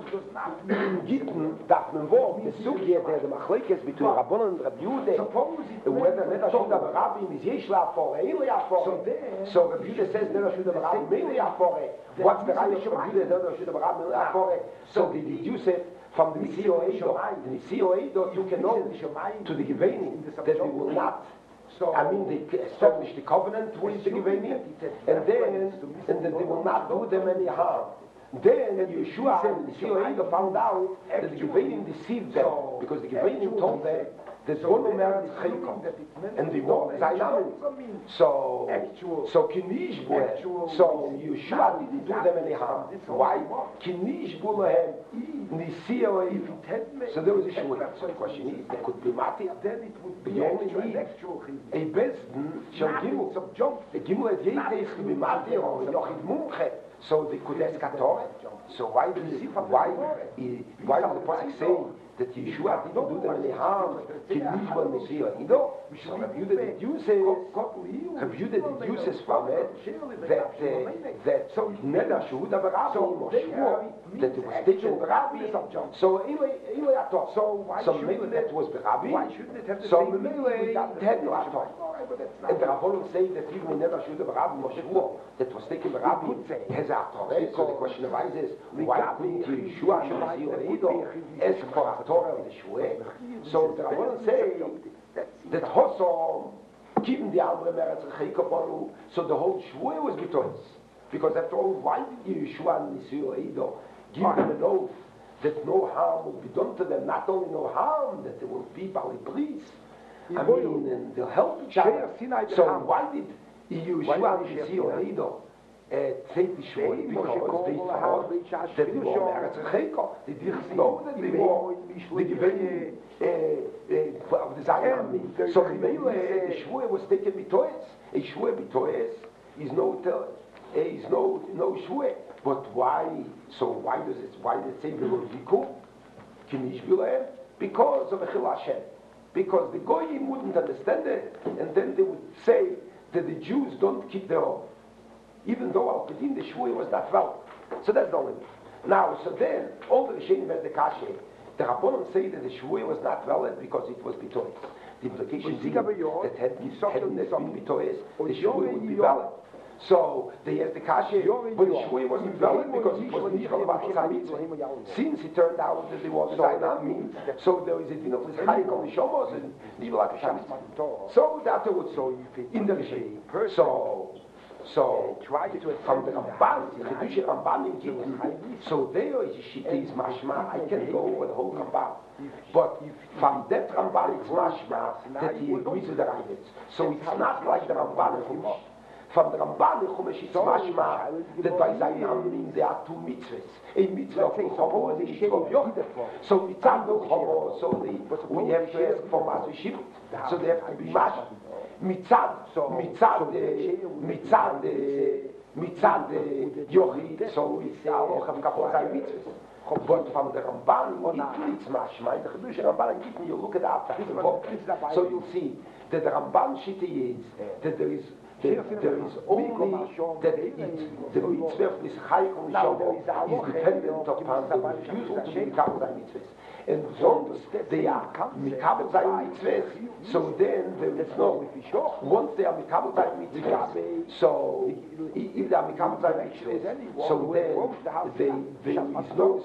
in Gittin darf man wo the Sugya der the Machlekes between Rabbanan and Rabbi Yehuda, whether Neder Shud Rabbi is Yeshla for Elia for. So Rabbi Yehuda says Neder Shud Rabbi Elia for. What's the right of Rabbi Yehuda Neder Shud Rabbi Elia for? So they deduce it from the Nisio Eido. The Nisio Eido you can know to the Giveni that they will not. So, I mean, they establish the covenant with the Giveni, and then and then they will not do them any harm. Then Yeshua and the Sioiga found out that the Gebenim deceived them, because the Gebenim told them that Bonomer is Chaykom, and they won't Zaynam. So, so Kinish Bohem, so Yeshua didn't do them any harm. Why? Kinish Bohem, Nisioiv. So there was a Shua. So the question is, there could be Matia. Then it would be only need a Besden, Shal Gimel. A Gimel at Yetes could be Matia, or Yochid Mumche. So they could ask a Torah. So why did he, why why does the Pasuk say that Yeshua didn't do them any harm? Kinishbal Messiah, you know. So Rabbi Yehuda deduces, Rabbi Yehuda deduces from it that uh, that Neder Shud Rabbi was sure that it was taken Rabbi. So anyway, anyway, I thought so. So maybe that was Rabbi. So maybe it had no Torah. And the Rabbanon say that even Neder Shud Rabbi was sure that was taken Rabbi has a Torah. So the question arises, why couldn't Yeshua ask for a Torah in the Shua? So the Rabbanon say that Hosom keeping the Albre Meretz Chayikoponu, so the whole Shua was between. Because after all, why did Yeshua and Nisio Eido give them an oath that no harm will be done to them? Not only no harm, that they will be Bali Bris. I mean, and they'll help each other. So why did Yeshua and Nisio Eido take the Shua? Because they thought that they were Meretz Chayikop. They didn't know that they were the Giveni of the Zayin. So the Shua was taken Bitoes. A Shua Bitoes is no is no no shue. But why? So why does it? Why does it say below Yikum? Kinish Bilahem? Because of a Chil Hashem. Because the Goyim wouldn't understand it, and then they would say that the Jews don't keep their oath, even though Al Kedin the Shvuah was not valid. So that's the only thing. Now, so then all the Rishonim has the kashe. The Rabbanim say that the Shvuah was not valid because it was bitois. The implication is that had hadn't it been bitois, the Shvuah would be valid. So they have the kashe, but the Shvuah wasn't valid because it was nicht valid. Since it turned out that there was a Zainam, so there is a din of L'Chayik on the Shomos and Nivelak Hashem. So that was so in the Rishonim. So So, from the Ramban, the Chedush Ramban in Gittin, so there is a Shita is mashma, I can go over the whole Ramban. But from that Ramban it's mashma that he agrees with the Rabbis. So it's not like the Ramban in Chumash. From the Ramban in Chumash it's mashma that by Zaynam there are two mitzvahs. A mitzvah of Chomo and a mitzvah of Yochid. So mitzvah of Chomo, so the, we have to ask for Mazu Shibut. So they have to be mashma. Mitzad, mitzad, mitzad, mitzad, yochid, so it's auch am Kapozai mitzvahs. But from the Ramban, it needs mashma. The Chedush Ramban, give me a look at that. So you'll see that the Ramban shita is that there is that there is only that it, the mitzvah of L'Chayik on Shomo is dependent upon the refusal to be Kapozai mitzvahs. And so they are mikabel zayin mitzvahs, so then there is no, once they are mikabel zayin mitzvahs, so if they are mikabel zayin mitzvahs, so then they, there is no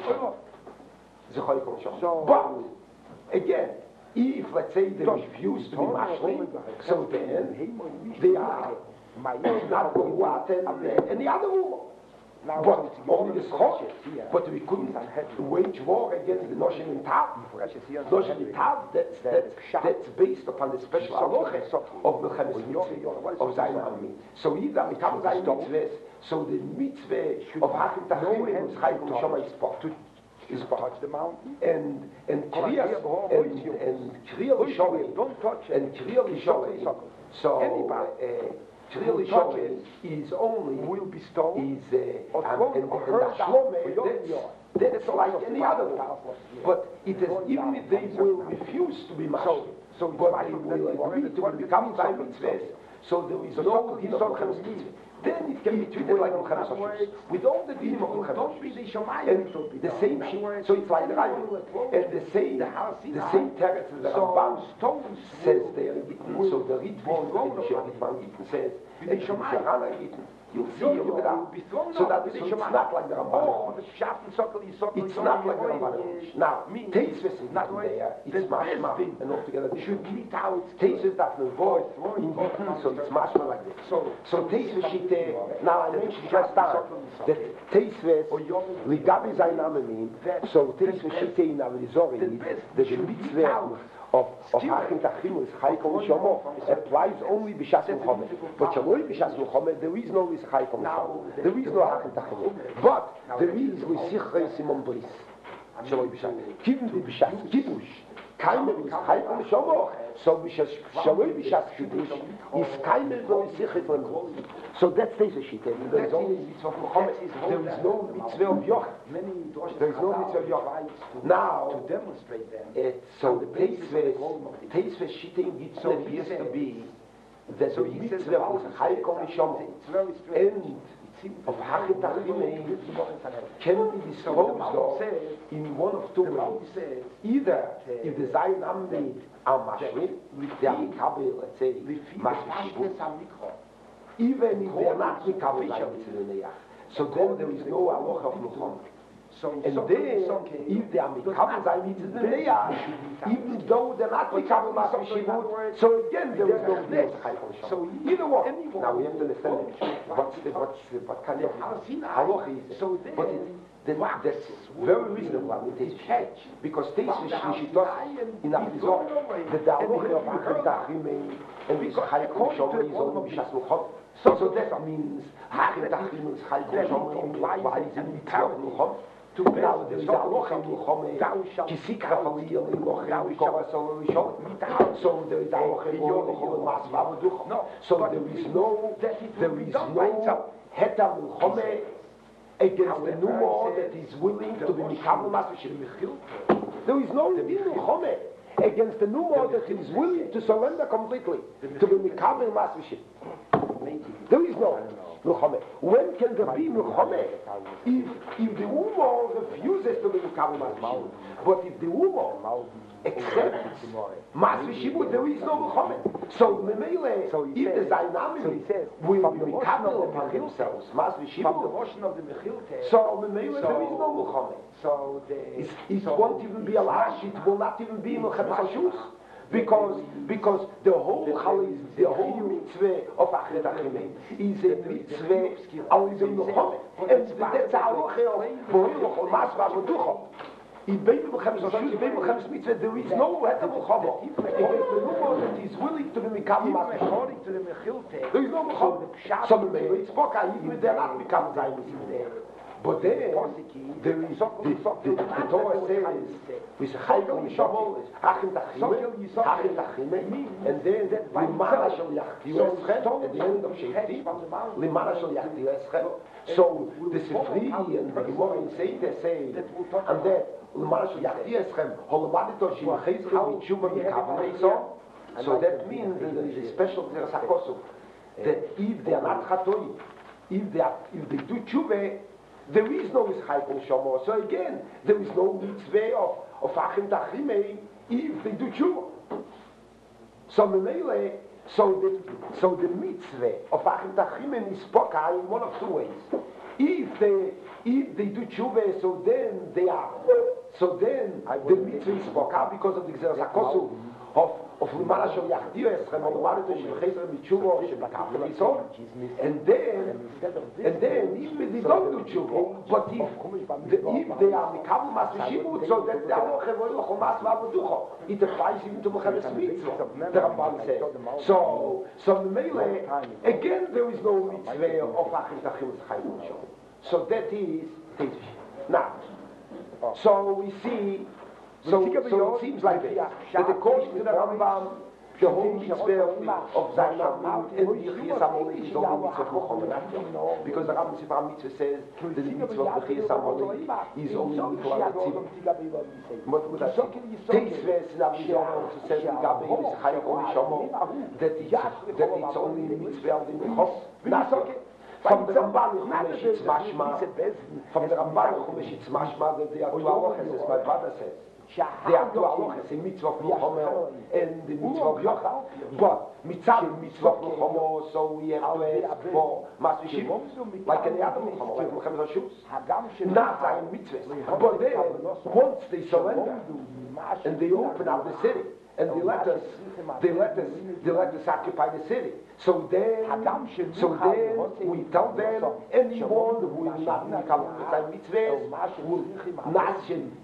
Zechayik on Shom. But, again, if, let's say, they refuse to be mashlim, so then they are not going to attend any other woman. But only the Schot, but we couldn't wage war against the Noshim in Tav. Noshim in Tav, that's, that's, that's based upon the special halacha of Melchemes Mitzvah, of Zayin Ami. So either Mikam Zayin Mitzvahs, so the Mitzvah of Hachim Tachim and L'Chayik L'Shoma is part. Is touch the mountain and and Kriyas and and Kriyas L'Shoma and Kriyas L'Shoma. So anybody. Clearly showing is only will bestow is uh, and, and, and the shlome, that's, that's like any other one. But it is even if they will refuse to be mashlim, so but they will agree to become Zayin mitzvahs, so there is no din of Melchemes mitzvah. Then it can be treated like Melchemes Hashus, with all the din of Melchemes Hashus. And the same shit, so it's like the Rambam. And the same, the same teretz that the Rambam says there, so the Ritva, the Ritva says, and Shomai Gittin, you'll see, you look at that. So that so it's not like the Ramban. It's not like the Ramban. Now, Teisves is not there, it's mashma, and altogether they should meet out. Teisves that will voice in Gittin, so it's mashma like this. So Teisves shite, now I mentioned just that, that Teisves, Ligabi Zayin Amemim, so Teisves shite in Arizori, that the mitzvah of of Hachim Tachim is L'Chayik on Shomo applies only b'Shas Muhammad. But Shaloi b'Shas Muhammad there is no L'Chayik on Shomo. There is no Hachim Tachim. But there is L'Sichre Simon Bris. Shaloi b'Shas. Kivin b'Shas Kiddush. Keine L'Chayik on Shomo. So b'Shas Shaloi b'Shas Kiddush is keine L'Sichre Simon Bris. So that's the shita. There is only mitzvah of Muhammad. There is no mitzvah of Yoch. There is no mitzvah of Yoch. Now, to demonstrate them. So the Teisves, Teisves shita in Gittin appears to be that the mitzvah of L'Chayik on Shomo and of Hachim Tachim can be disposed of in one of two ways. Either if the Zayin Amid are mashlim, they are mikabel, let's say, mashlim. Even if they are not mikabel Zayin, so then there is no halacha of Muhammad. And then, if they are mikabel Zayin, even though they're not mikabel Zayin, so again there is no L'Chayik. So either one. Now we have to understand what's the, what's the, what kind of halacha is it. But it, then that's very reasonable. It is because Teisves Shlishitov in Avizor, that the halacha of Hachim Tachim and L'Chayik on Shomo is only b'Shas Muhammad. So, so that means Hachim Tachim and L'Chayik on Shomo implies in the mitzvah of Muhammad. To now there is a halacha in Milchome, kisikra faliyah l'ilochem, because so we shall so there is a halacha in Milchome, mas v'avaducha. No, So but there we is know no, that it will there be is done by no itself. heta Milchome against the However, numor I that said, is willing the to be Rosh mikabel mas v'shim. There is no din Milchome against the numor that is willing to surrender completely, to be mikabel mas v'shim. There is no Milchome. When can there be Milchome? If, if the Ummah refuses to be Mikabel Mas V'shibud. But if the Ummah accepts Mas V'shibud, there is no Milchome. So, Memele, So he if says- the Zainamim so he says, will from be the Mikabel Rosh upon Hashanah themselves, Mas From the V'shibud, Rosh of the Mechilta, so Memele, there is no Milchome. so the It, it so won't even be a lash, it will not even be Milchemes Hashus. Because, because the whole Chalis, the whole mitzvah of Achet Achimei is a mitzvah al Yidei Milchome. And that's a halacha of Boil Chol Mas V'Avaducha. In Bein Milchemes Hashus, Bein Milchemes Mitzvah, there is no Heta Milchome. Against the number that is willing to be Mikabel Mas V'Shibud. according to the Mechilta, There is no Milchome. So Memele, it's Boka, even they're not Mikabel Zayin Mitzvah. But then, there is, the, the, the Torah says, we say, Chayim Yishamol, Hachim Tachime, Hachim Tachime, and then, Limana Shal Yachtiu Eschem, at the end of Shefti, Limana Shal Yachtiu Eschem. So, the Sifri and the Gemara in Seite say, and then, Limana Shal Yachtiu Eschem, Holomadito Shim Chizre Mitzhuba Mikavle So, so that means that there is a special Teres HaKosov, that if they are not Chatoi, if they are, if they do Tshuva, there is no Yischaikon Shomo. So again, there is no mitzvah of, of Achim Tachime if they do Tshuva. So Memele, so the, so the mitzvah of Achim Tachime is spoken in one of two ways. If they, if they do Tshuva, so then they are, so then the mitzvah is spoken because of the Gzeras HaKosov of of Limana Shal Yachtiu Eschem, or Limana Shal Chizre Mitzhuva, Shebakavle So, and then, and then, even if they don't do Tshuva, but if, the, if they are Mikabel Mas V'Shibud, so that the Halacha Voil Chol Mas V'Avaducha, it applies even to Mechemes Mitzvah, the Ramban says. So, so Memele, again there is no mitzvah of Achim Tachim Chayim Shom. So that is Teitzvish. Now, so we see, so, so it seems like this, that according to the Rambam, the whole mitzvah of Zainam and Yichiyas HaMolech is only mitzvah of Chomenat. Because the Rambam Sefer HaMitzvah says that the mitzvah of Yichiyas HaMolech is only Mikol HaTzivim. What would I say? Teisves in Avigdor also says in Gabi is Chayim Nishamo that it's, that it's only mitzvah of the Mitzvah. From the Ramban Chumash it's mashma. From the Ramban Chumash it's mashma that there are two halachas, as my brother says. There are two halachas, a mitzvah of Milchome and the mitzvah of Yochel. But mitzvah mitzvah of Milchome, so we have to ask for Mas V'Shibud, like any other Milchome, like Mechemes Hashus. Not like mitzvahs. But then, once they surrender and they open up the city, and they let us, they let us, they let us occupy the city. So then, so then we tell them anyone who will not become a mitzvah will not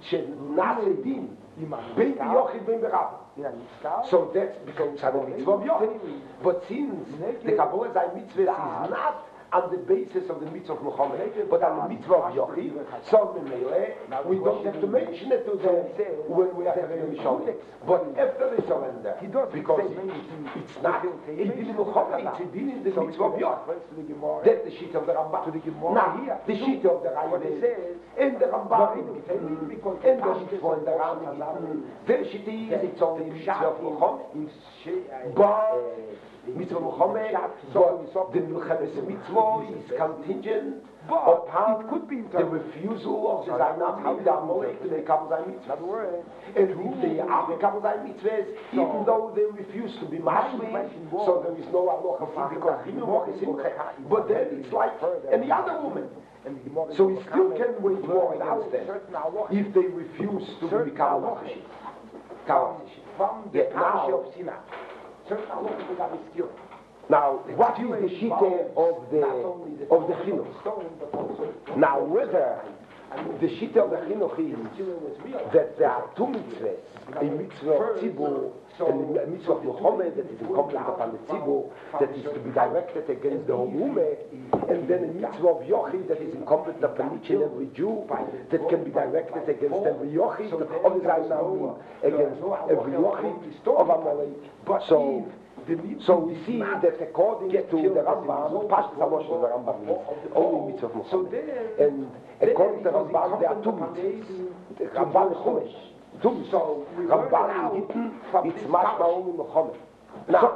not din. Ben Yochid ben Berab. So that's because it's a mitzvah of Yochid. But since the Kabbalah Zay mitzvah is not on the basis of the mitzvah of Muhammad, but on the mitzvah of Yochid, so we don't have to mention it to them when we are having a show. But after they surrender, because it's not a din in Muhammad, it's a din in the mitzvah of Yochid. That's the sheet of the Rambam. Now, the sheet of the Rambam and the Rambam and the mitzvah in the Rambam. Their sheet is it's only mitzvah of Muhammad, but mitzvah Muhammad, but the Milchemes Mitzvah is contingent upon the refusal of the Zainam, the Amalek, to become Zayin Mitzvahs. And if they are become Zayin Mitzvahs, even though they refuse to be Mashli, so there is no halacha because Chinuch is Simcha. But then it's like any other woman. So he still can wage war against them if they refuse to become Mashli. Yet now, Now, what is the shita of the of the chinuch? Now, whether the shit of the chinuch is that there are two mitzvahs, a mitzvah of tzibur and a mitzvah of Muhammad that is incumbent upon the tzibur, that is to be directed against the whole ummah, and then a mitzvah of yochid that is incumbent upon each and every Jew that can be directed against every yochid of the Zaynam, against every yochid of Amalek. So, so we see that according to the Rambam, Pashas HaMoshe the Rambam means only mitzvah of Muhammad. And according to the Rambam, there are two mitzvahs. The Rambam is Chumash. Two mitzvahs. Rambam in Gittin, it's mashma only Muhammad. Now,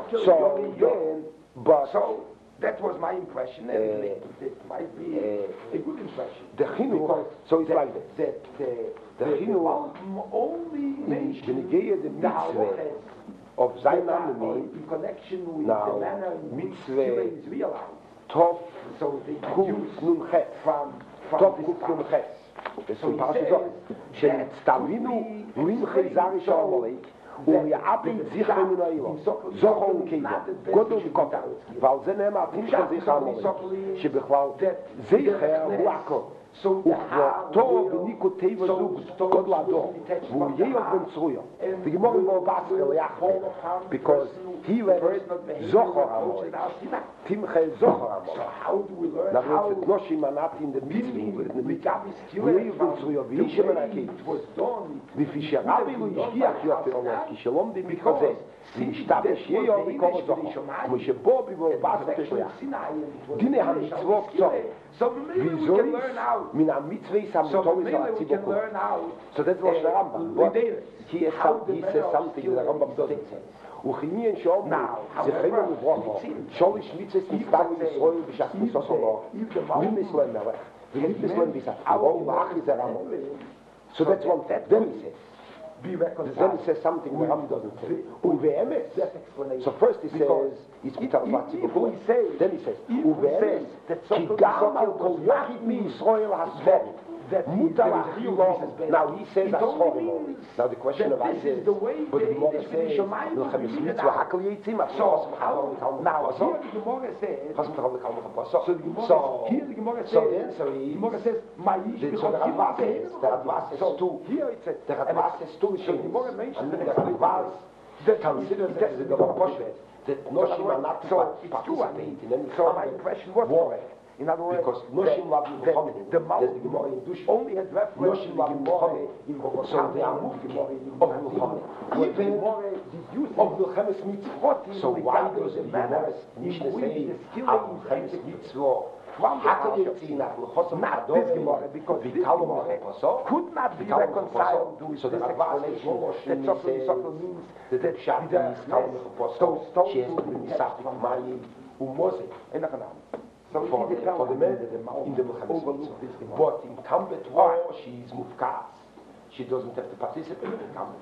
so then, but So that was my impression, and Uh, it might be uh, a good impression. the chinuch, so it's like that. That the The the chinuch only in nation Benegeye the mitzvah of Zaynam means in connection with Now, the manner in which mitzvah- Tefillah is realized. Tov So they Kuf deduce Nun Ches. from from Tov this Kuf Nun part. Ches. Das So ist he Parashat says Zohar. that שנצטווינו למחי זרי של עמלק ומיעבד זכר מן האילו זוכר ונקבה גודל וקוטר ועל זה נאמר תמחה זכר עמלק שבכלל זכר הוא הכל וכבודו וניקו טבע זוג גודל הדור והוא יהיה בן צרויה the Gemara will pass Eliach because he read Zohar Amalek Timche Zohar Amalek that was the Knoshim Manat in the mitzvah in the mitzvah והוא בן צרויה ואיש מנקי לפי שרבי לא השגיח יותר עמלק כי שלום די מכזה להשתבש יהיה יום מקום הזוכר כמו שבו בבאס תשליח דיני המצוות קצור ויזויס מן המצווה סמטורי של הציבור so that's what the Rambam but he, has some, he says something that the Rambam doesn't say וכימי אין שאומר זה חיינו וברוכו שוליש מצווה נפתח ישראל בשעת מסוס ולא לימס להם מלך ולימס להם ביסת ארום ואחי זה רמון so that's one thing then he says Be then reconciled. he says something the Rambam doesn't say ובאמת so first he says it's ביטל בציבור then he says ובאמת כי גם על כל יחיד מישראל הסבורים Mutar Achilom. Now he says Aschorim only. Now the question of is, but the Gemara says, Milchemes Mitzvah Hakel Yitzim, So how now here the Gemara says. So, So the Gemara so, here the Gemara says. so then, so the he, Gemara says, "Ma'ish then so the Radbaz says, the Radbaz says two. Here it says, The Radbaz says two So the Gemara mentions and the the Radbaz that considers that the Gemara Poshet, that Noshim are not to So it's true. I participate mean, in any so my kind impression of was war. correct. In other words, Because that- Noshim love that Muhammad, the there's mouth the Gemara in Dush. only has reference Noshim to love the Muhammad, Gemara. so they are moving of Muhammad. Even of Milchemes Mitzvah. So why does the Gemara Mishnah say, Av Milchemes Mitzvah, Hakel Yitzim, Av Milchosam Not this Gemara, because this Vitalum Gemara could not be reconciled to So the this Radbaz explanation that says, Sokol Sokol means that the Pshat is Talmud Chosam, she has to be Misafik Mayim, Umose. in the Canaan. So For it the, depends for the on men the in the Milchemes overlook this Mitzvah. Gemara. But in combat war, she is Mufkas. She doesn't have to participate in combat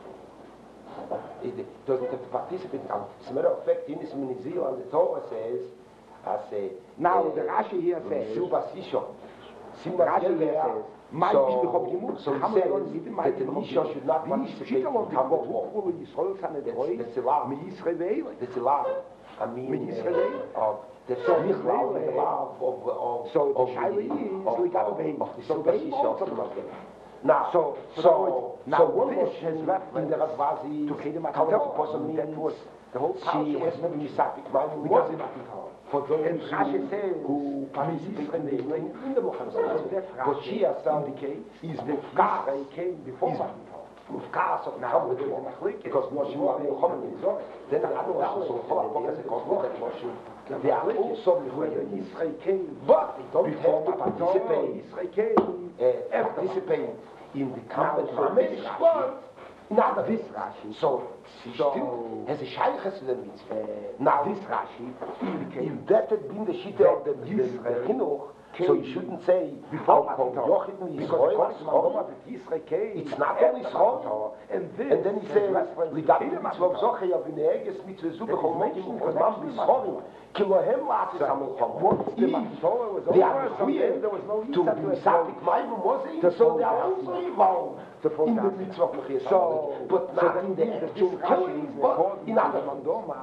war. It doesn't have to participate in combat. As a matter of fact, in this Minizil, and the Torah says, as a... Now uh, the Rashi here says, Silbas Isha. the Silbas Rashi here Isha. says, my So, Ishbechov Gimur, so he Hamad says Gon Zidin, my that the Ishbechov Isha Gimur. should not Die participate Shittel of in the combat war. Baruch Hu Yisrael Saned That's, Roy, that's a lie. Mi Yisrael Ve'ele. That's a lie. I mean, Mit Yisrael. uh, of the Smichlau, the love of, of, So the of Shaila is, of, we got of, a vein. of the So Silbas vein Isha also of the must Magdalene. be. Now, So, so, so, so now what this was has in reference the Radvazi to Kedem Talmud HaTorah. Chosam That means was the whole she parsha has was to be Misafik Mayim because Umose. For those And Rashi who, says, who participate in the, in the Milchemes So Mitzvah. that But she Rashi herself indicates is that Mufkas. Yisrael came before Is- Matan Torah. Mufkas of Now, combat there is war. a machlekes. Because Noshim love Muhammad. Then the other Noshim, so Chol HaPokas and Kosmos and Noshim, they are also Whether Mechayiv. Yisrael came But they don't before have to Matan Torah, participate, Yisrael came uh, after participate in the combat Now, so Mamish, this Rashi- but not this this Rashi. So she So- still has a shaykhs to the mitzvah. Uh, Now this Rashi indicates if that had been the shita of the, the, the chinuch, so you shouldn't say before Al Kol Matan Torah. Yochid Mi Because Yisrael according to Aschorim. Mandoma, that Yisrael came It's not after only Matan Schor. Torah. And this And then he has says, reference to Ligat Kedem mitzvah Matan Torah. zoche ya v'neeges mitzvah zu That b'chol is mokim mentioned u'chol in b'schorim. Ki lohem la'atzis hamilchama. Once the Matan Torah was They are over, so then required there was no to Yisrael be to misafik mayim u'mosei, To so they are fulfill also that. involved To fulfill in the that. mitzvah of Mechias So, HaMalek. But so not that in the means that actual this killing, Rashi, but according in to other the Mandoma,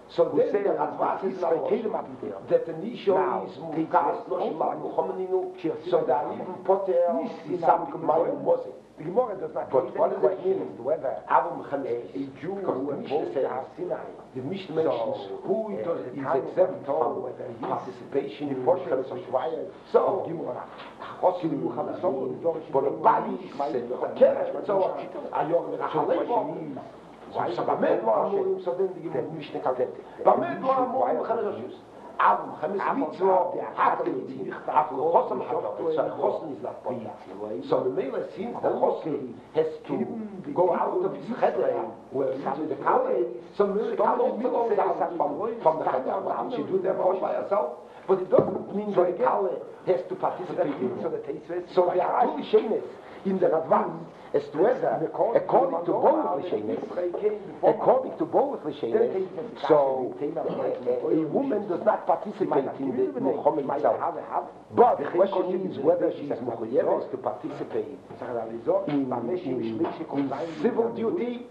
So who then says the Radvaz is Israel now Kedem Abideh. that the Nisho Now, is the Mukas, Israel Noshim Al Muhammadinu, so that even Potter Nisi is Nam Sam Mayu Mose. The Gemara does not But raise what any does it question mean? as to whether Avum a, Chamis, a Jew because who the Mishnah involved says, in Har Sinai, the Mishnah mentions So, who uh, does, the is time exempt of Torah, from whether he's participation in the Moshe portion of Shvaya. of So, Gemara. Chosim but a body said, okay, so Ayor Rachalei, so Bamed Moamurim, so then the Gemara Mishnah calculated. Bamed Moamurim, Chamesh Hashus. Avum, Chamesh Mitzvah, Hakel Yitzim, After Chosim Havot, so Chosim is not Potter. So the Mele seems the Chosim has to go out of his cheder, where he's with the Kale, so Mele Kale also goes out from, from the cheder. What did you do there all by yourself? But it doesn't mean that the Kale has to participate in it. So there are two Rishenes in the Radvan as to whether, according to both Rishenes, according to both Rishenes, so uh, a woman does not participate in the Muhammad itself. But the question is whether she is Mechuyeves to participate in, in, in civil duty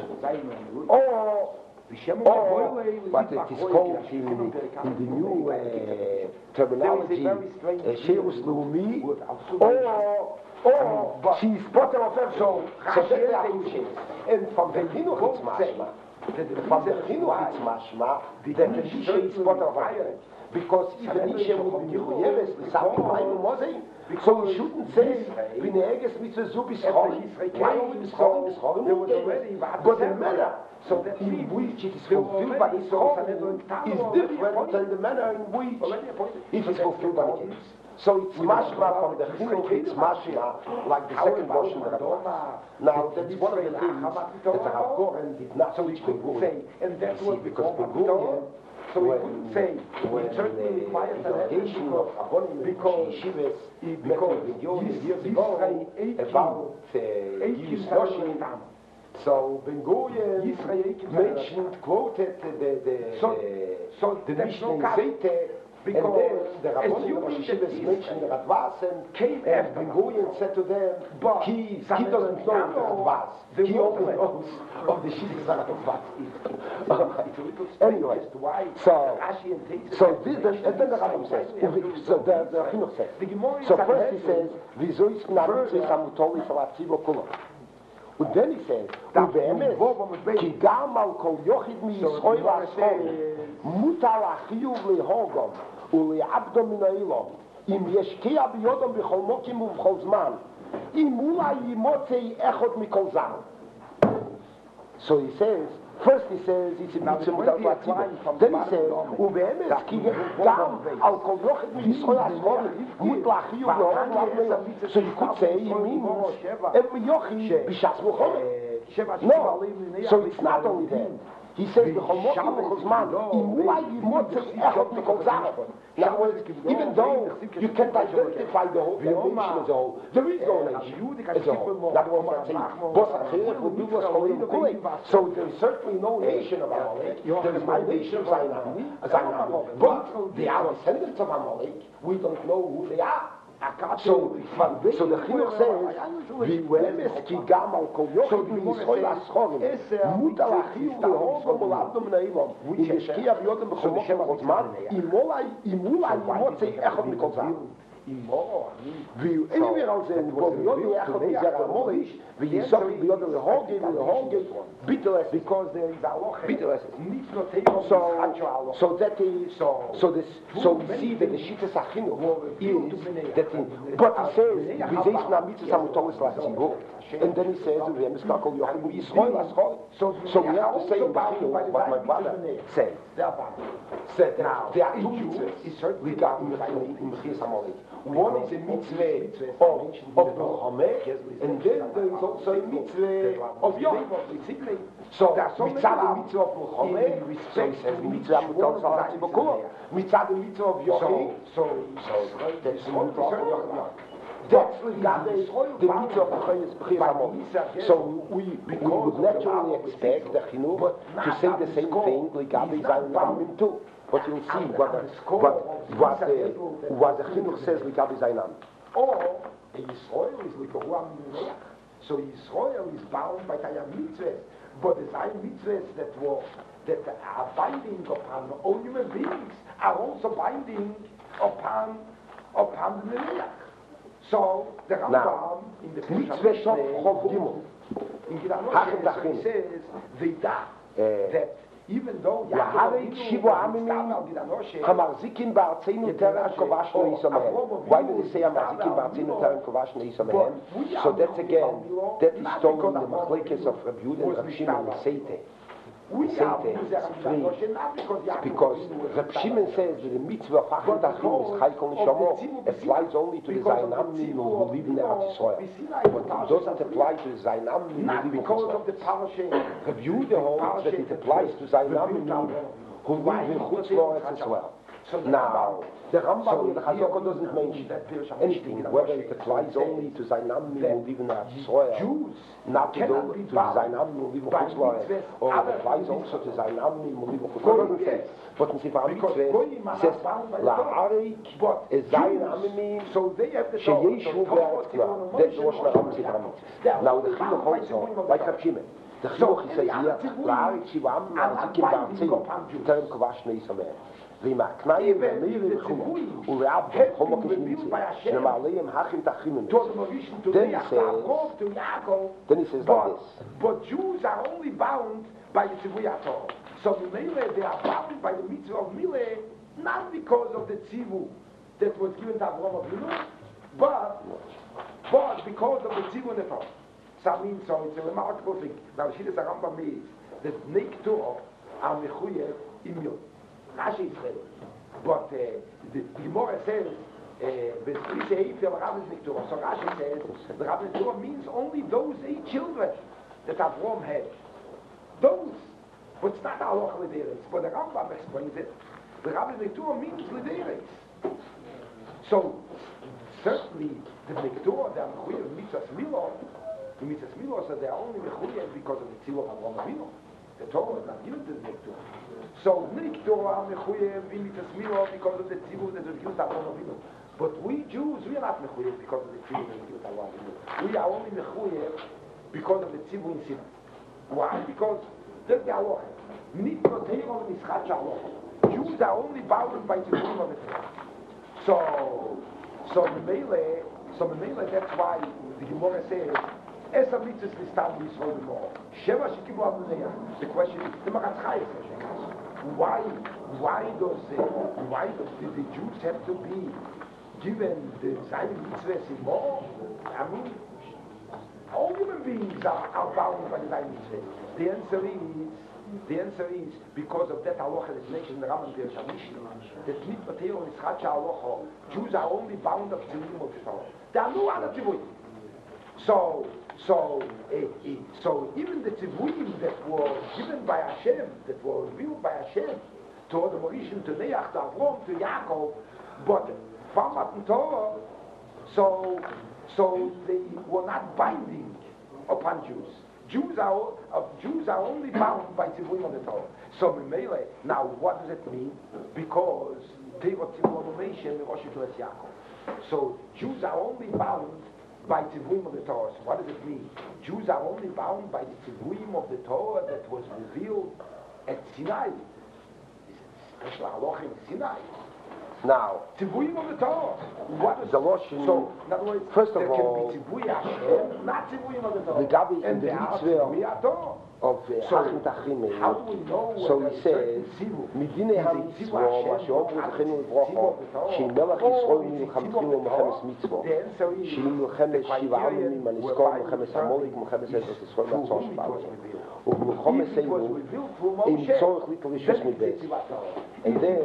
or or what it is called in, in the new uh, terminology, Sheirus Leumi, or or she's potter of her, so so that's the actions. And from the Chinuch it's mashma, from the Chinuch it's mashma, that the Isha is potter of her. Because even Isha would be Mechuyeves, the Sabbath Maimon Mosei, so you shouldn't say, Bineges mitzvah zu bischorim, why only bischorim, bischorim, but the manner so in which it is fulfilled by the Bischorim is different than the manner in which it is fulfilled by the kings. So it's mashma from the Chinuch, it's mashma, like the second version of the Rabbah. Now, that's one of the things that the Rav Goren did not teach Begurian. And that's what because Begurian, so we couldn't say, when it certainly requires the delegation of Rabbonim because yeshivas because years ago about Gilus Noshim, so Ben Gurion mentioned, quoted the the so, so the Mishnah in no Seite, and then the Rabbonim of Yeshivas mentioned the Radvaz, and Ben Gurion said to them, he, he doesn't know the Radvaz, he only knows of the Shivas Radvaz. Anyway, so, so this, and then the Rambam says, so the, the Chinuch says, so first he says, wieso ist na mitzvah samutoli salatzivlo kulo? Und then he says, ובאמת, כי גם על כל יחיד מישראל לעשור, מוטל החיוב להוגם ולעבדו מן האילום, אם ישקיע ביודם בכל מוקים ובכל זמן, אם אולי ימוצא אחד מכל זמן. So he says, first he says, it's a mitzvah without latzibah. Then he says, ובאמת, כי גם על כל יחיד מישראל לעשור, מוטל החיוב להוגם ולעבדו. So you could say, he means, every yochid b'shas Muhammad. No, so it's not only that. He says the Chomokim Chosman, Imulai Yimotze Echot Mikol Zahav. Now, even though you can't identify the whole nation as a whole, there is no nation as a whole. That was what I'm saying. Bos HaCheref will be Bos Cholim Kulei. So there is certainly no nation of Amalek. There is my nation of Zainam. But they are descendants of Amalek. We don't know who they are. So, so the Chinuch says, "V'uemes ki gam al kol yochid miYisrael aschorim, mutal achiv lehovam uladom neilom, im yeshkia b'yodem b'chol mokem achozman, imolai imolai yimotzei echad mikol zav." ואין על זה, בו ביודו אחד מזר המוליש, ויסוף ביודו להוגן ולהוגן, ביטלס, ביטלס. So, so that is, so this, so we see that the Shittas HaChinuch is that in, but he says, v'zeis na mitzvah samutolis l'tzibur, and then he says, v'yemes kakol yochid miYisrael l'schol. So we have to say in the Chinuch what my brother said. Said that there are two mitzvahs regarding the Mechias HaMolech. One is a mitzvah of, of Muhammad, and then there is also a mitzvah of Yochid. So, mitzvah the mitzvah of Muhammad, so he says mitzvah mutal salati b'kulo. Mitzvah the mitzvah of Yochid, so, so, that's the That's regarding the mitzvah of B'chayis HaMolech. So we, we would naturally expect the Chinuch to say the same thing regarding Zayin Amim too. But you'll see what the, what, what the, what the Chinuch says regarding Zayin Amim. Or Yisrael is like a one. So Yisrael is bound by Tayam mitzvahs. but the same mitzvahs that were that are binding upon all human beings are also binding upon upon the Meleach. So the Rambam in the Mitzvah Shop Chov Gimel. in Gidanosh Hachem Tachim. says Veda Eh, that even though Laharik Shivo Amimim Hamarzikim Ba'arzeinu Terem Kovashno Yisomehem. Why do they say Hamarzikim Ba'arzeinu Terem Kovashno Yisomehem? So that's again, that is told in the Machlekes of Rabbi Yehuda and Rabbi Shimon in Seite. we Seite are three. not because Because Rabbi Shimon says that the mitzvah of Hachem Tachim is Chai Kol Neshama applies only to the Zayin Amnim who live in Eretz Yisrael. But it doesn't apply to the Zayin Amnim not who live in because of Chutz the parasha. Rabbi Yehuda holds that it applies to Zayin Amnim who live in Chutz Eretz Yisrael. Now, the Rambam in the Chazaka doesn't mention anything, whether it applies only to Zayin Amnim who live in Eretz Yisrael, not to those to Zayin Amnim who live in Chutz Eretz, or it applies also to Zayin Amnim who live in Chutz Eretz. It doesn't say. But in Sefer HaMitzvah, it says, La'arik is Zayin Amnim So they have the sheyeshu be'eretz Klar. That's what the Rambam Sefer HaMitzvah. Now the Chinuch also, like Rav Shimon, the Chinuch he says here, La'arik shiva Amnim Arzikim Ba'arzeinu Terem Kovashno Yisomehem. ועם הקנאים והמאיר וכו' ולעבדו, חומק ושניצי, שנאמר עליהם הכין תחימים. Then he says, then he says like this. But Jews are only bound by the Tzivui HaTorah. So Milei, they are bound by the mitzvah of Milei, not because of the Tzivu that was given to Avraham Avinu, but, but because of the Tzivu in the Torah. So I mean, so it's a remarkable thing. Now, Shidduch HaRambam is that Nek Torah are mechuyev im Yom. Rashi is ready. But uh, the Gemara says, "V'tzri se'ifel Rabbis Niktorah." So Rashi says, the Rabbis Niktorah means only those eight children that Avram had. Those. But it's not Halacha L'Deretz. But the Rambam explains it. The Rabbis Niktorah means L'Deretz. So, certainly, the Niktorah, they are mechuyev mitzvahs milah. The mitzvahs milah, so they are only mechuyev because of the tzivur of Avraham Avinu. The Torah is not given to the Niktorah. So, Niktorah mechuyev in mitzvahs milah because of the tzivur that was given to Avraham Avinu. But we Jews, we are not mechuyev because of the tzivur that was given to Avraham Avinu. We are only mechuyev because of the tzivur in Sinai. Why? Because that's the halacha. Nit noteiro mischat halacha. Jews are only bound by tzivur of the Torah. So, so Memele, so Memele, that's why the Gemara says, Esa mitzvahs listam Yisrael b'Torah. Sheva shekibu amuneya. The question is, the Maratz Chayes. Why, why does, uh, why does the, the Jews have to be given the Zayin mitzvahs in more? I mean, all human beings are, are bound by the Zayin mitzvahs. The answer is, the answer is because of that halacha that mentioned in the Rambam Pirush HaMishna, that mit mateo nischat halacha, Jews are only bound of tzivuyim of the Torah. There are no other tzivuyim. So, so, uh, uh, so even the tzivuyim that were given by Hashem, that were revealed by Hashem, to the Morishim, to Neach, to Avram, to Yaakov, but from Matan Torah, so, so they were not binding upon Jews. Jews are uh, Jews are only bound by tzivuyim of the Torah. So Memele, now what does it mean? Because Teva Tzivur Moshe Rosh Klas Yaakov. So Jews are only bound by tzivuyim of the Torah. So what does it mean? Jews are only bound by the tzivuyim of the Torah that was revealed at Sinai. Special halacha in Sinai. Now, tzivuyim of the Torah. What is the Lashon, so? In other words, first of there all, can be tzivui Hashem, not tzivuyim of the Torah. the Gabi in And the there are mitzvah tzivui HaTorah. of Hachem Tachim, so he says, Midine HaMitzvah, מה שאומרו זכינו לברוכו, שהיא מלך ישראל מלחמתנו ומלחמת מצוות, שהיא מלחמת שבעה ימים, הנזכור מלחמת המולק ומלחמת ארץ ישראל מהצור שבעלה. ובמלחמת סיינו, אין צורך להתלבש מבית. And then,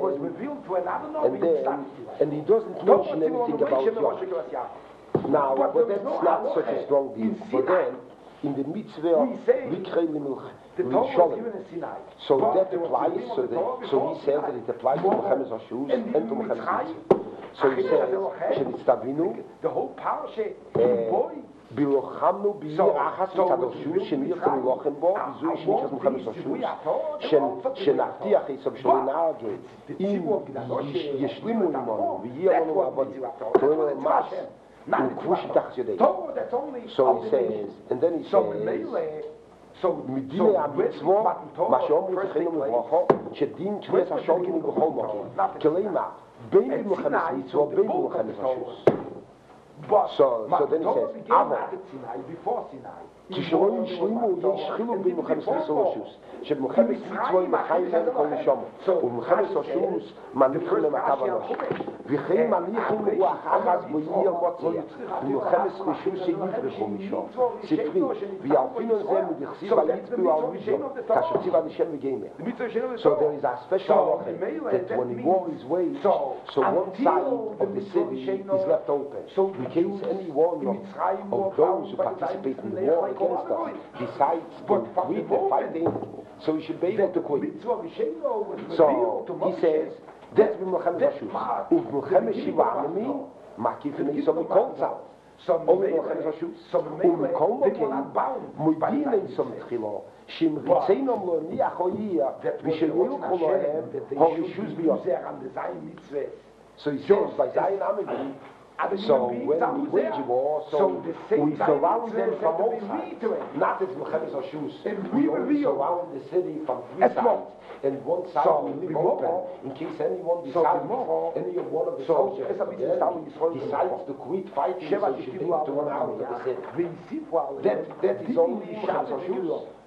and then, and he doesn't mention anything about Yom. Now, but that's not such a strong deal. But then, in the mitzvah of Likrei L'Sholem, so that applies, so, that, so he says that it applies to Mechemes HaShuz and to Mechemes Mitzvah. So he says, Shenitztavinu, בלוחמנו בעיר אחת מצד השוז, שנלחם לוחם בו, וזו שנכנס מלחמת השוז, שנבטיח יסוד שלו נהגה, אם ישלימו עמנו, ויהיה לנו עבדים, תראו לנו מס, וכבוש תחת ידינו. So he says, and then he says, מדיני המצוו, מה שאומרים זכינו לברכה, שדין כנס השולגים בכל מקום. כלומר, בין במלחמת מצוו, בין במלחמת רשוס. So, so then he says, אבל, כשלא ישלימו, יש חילוק בין מלחמת רשוס, שבמלחמת מצוו הם החיים להם כל נשמה, ובמלחמת רשוס מניחים למטב הנשם. וכן מניחים רוח אחז בו יהיה מוציא, ובמלחמת רשוס שיברחו משם. ספרי, ויאלפינו זה מדכסיב על יצביעו על מידו, כאשר ציב על השם וגמר. So there is a special halacha that when the war is waged, so one side of the city is left open. In case any one of, of those who participate in the war against us decides to quit the fighting, so we should be able to quit. So he says, that's b'milchemes hashus. U'b'milchemes shiva anami, makifin isom mikol tzal. Only b'milchemes hashus. U'mikol mokein, moidin isom tchilo, shim ritzenom lo niach ho'yia, v'shel yilchu lohem, ha'rishus b'yosef. So he says, by Zion Amidin, so when we wage war, so we surround them from all sides. Not as Mechemes Hashus. We only surround the city from three sides. And one side we leave open in case anyone decides, any of one of the soldiers decides to quit fighting, so she takes to run out of the city. That, that is only Mechemes Hashus.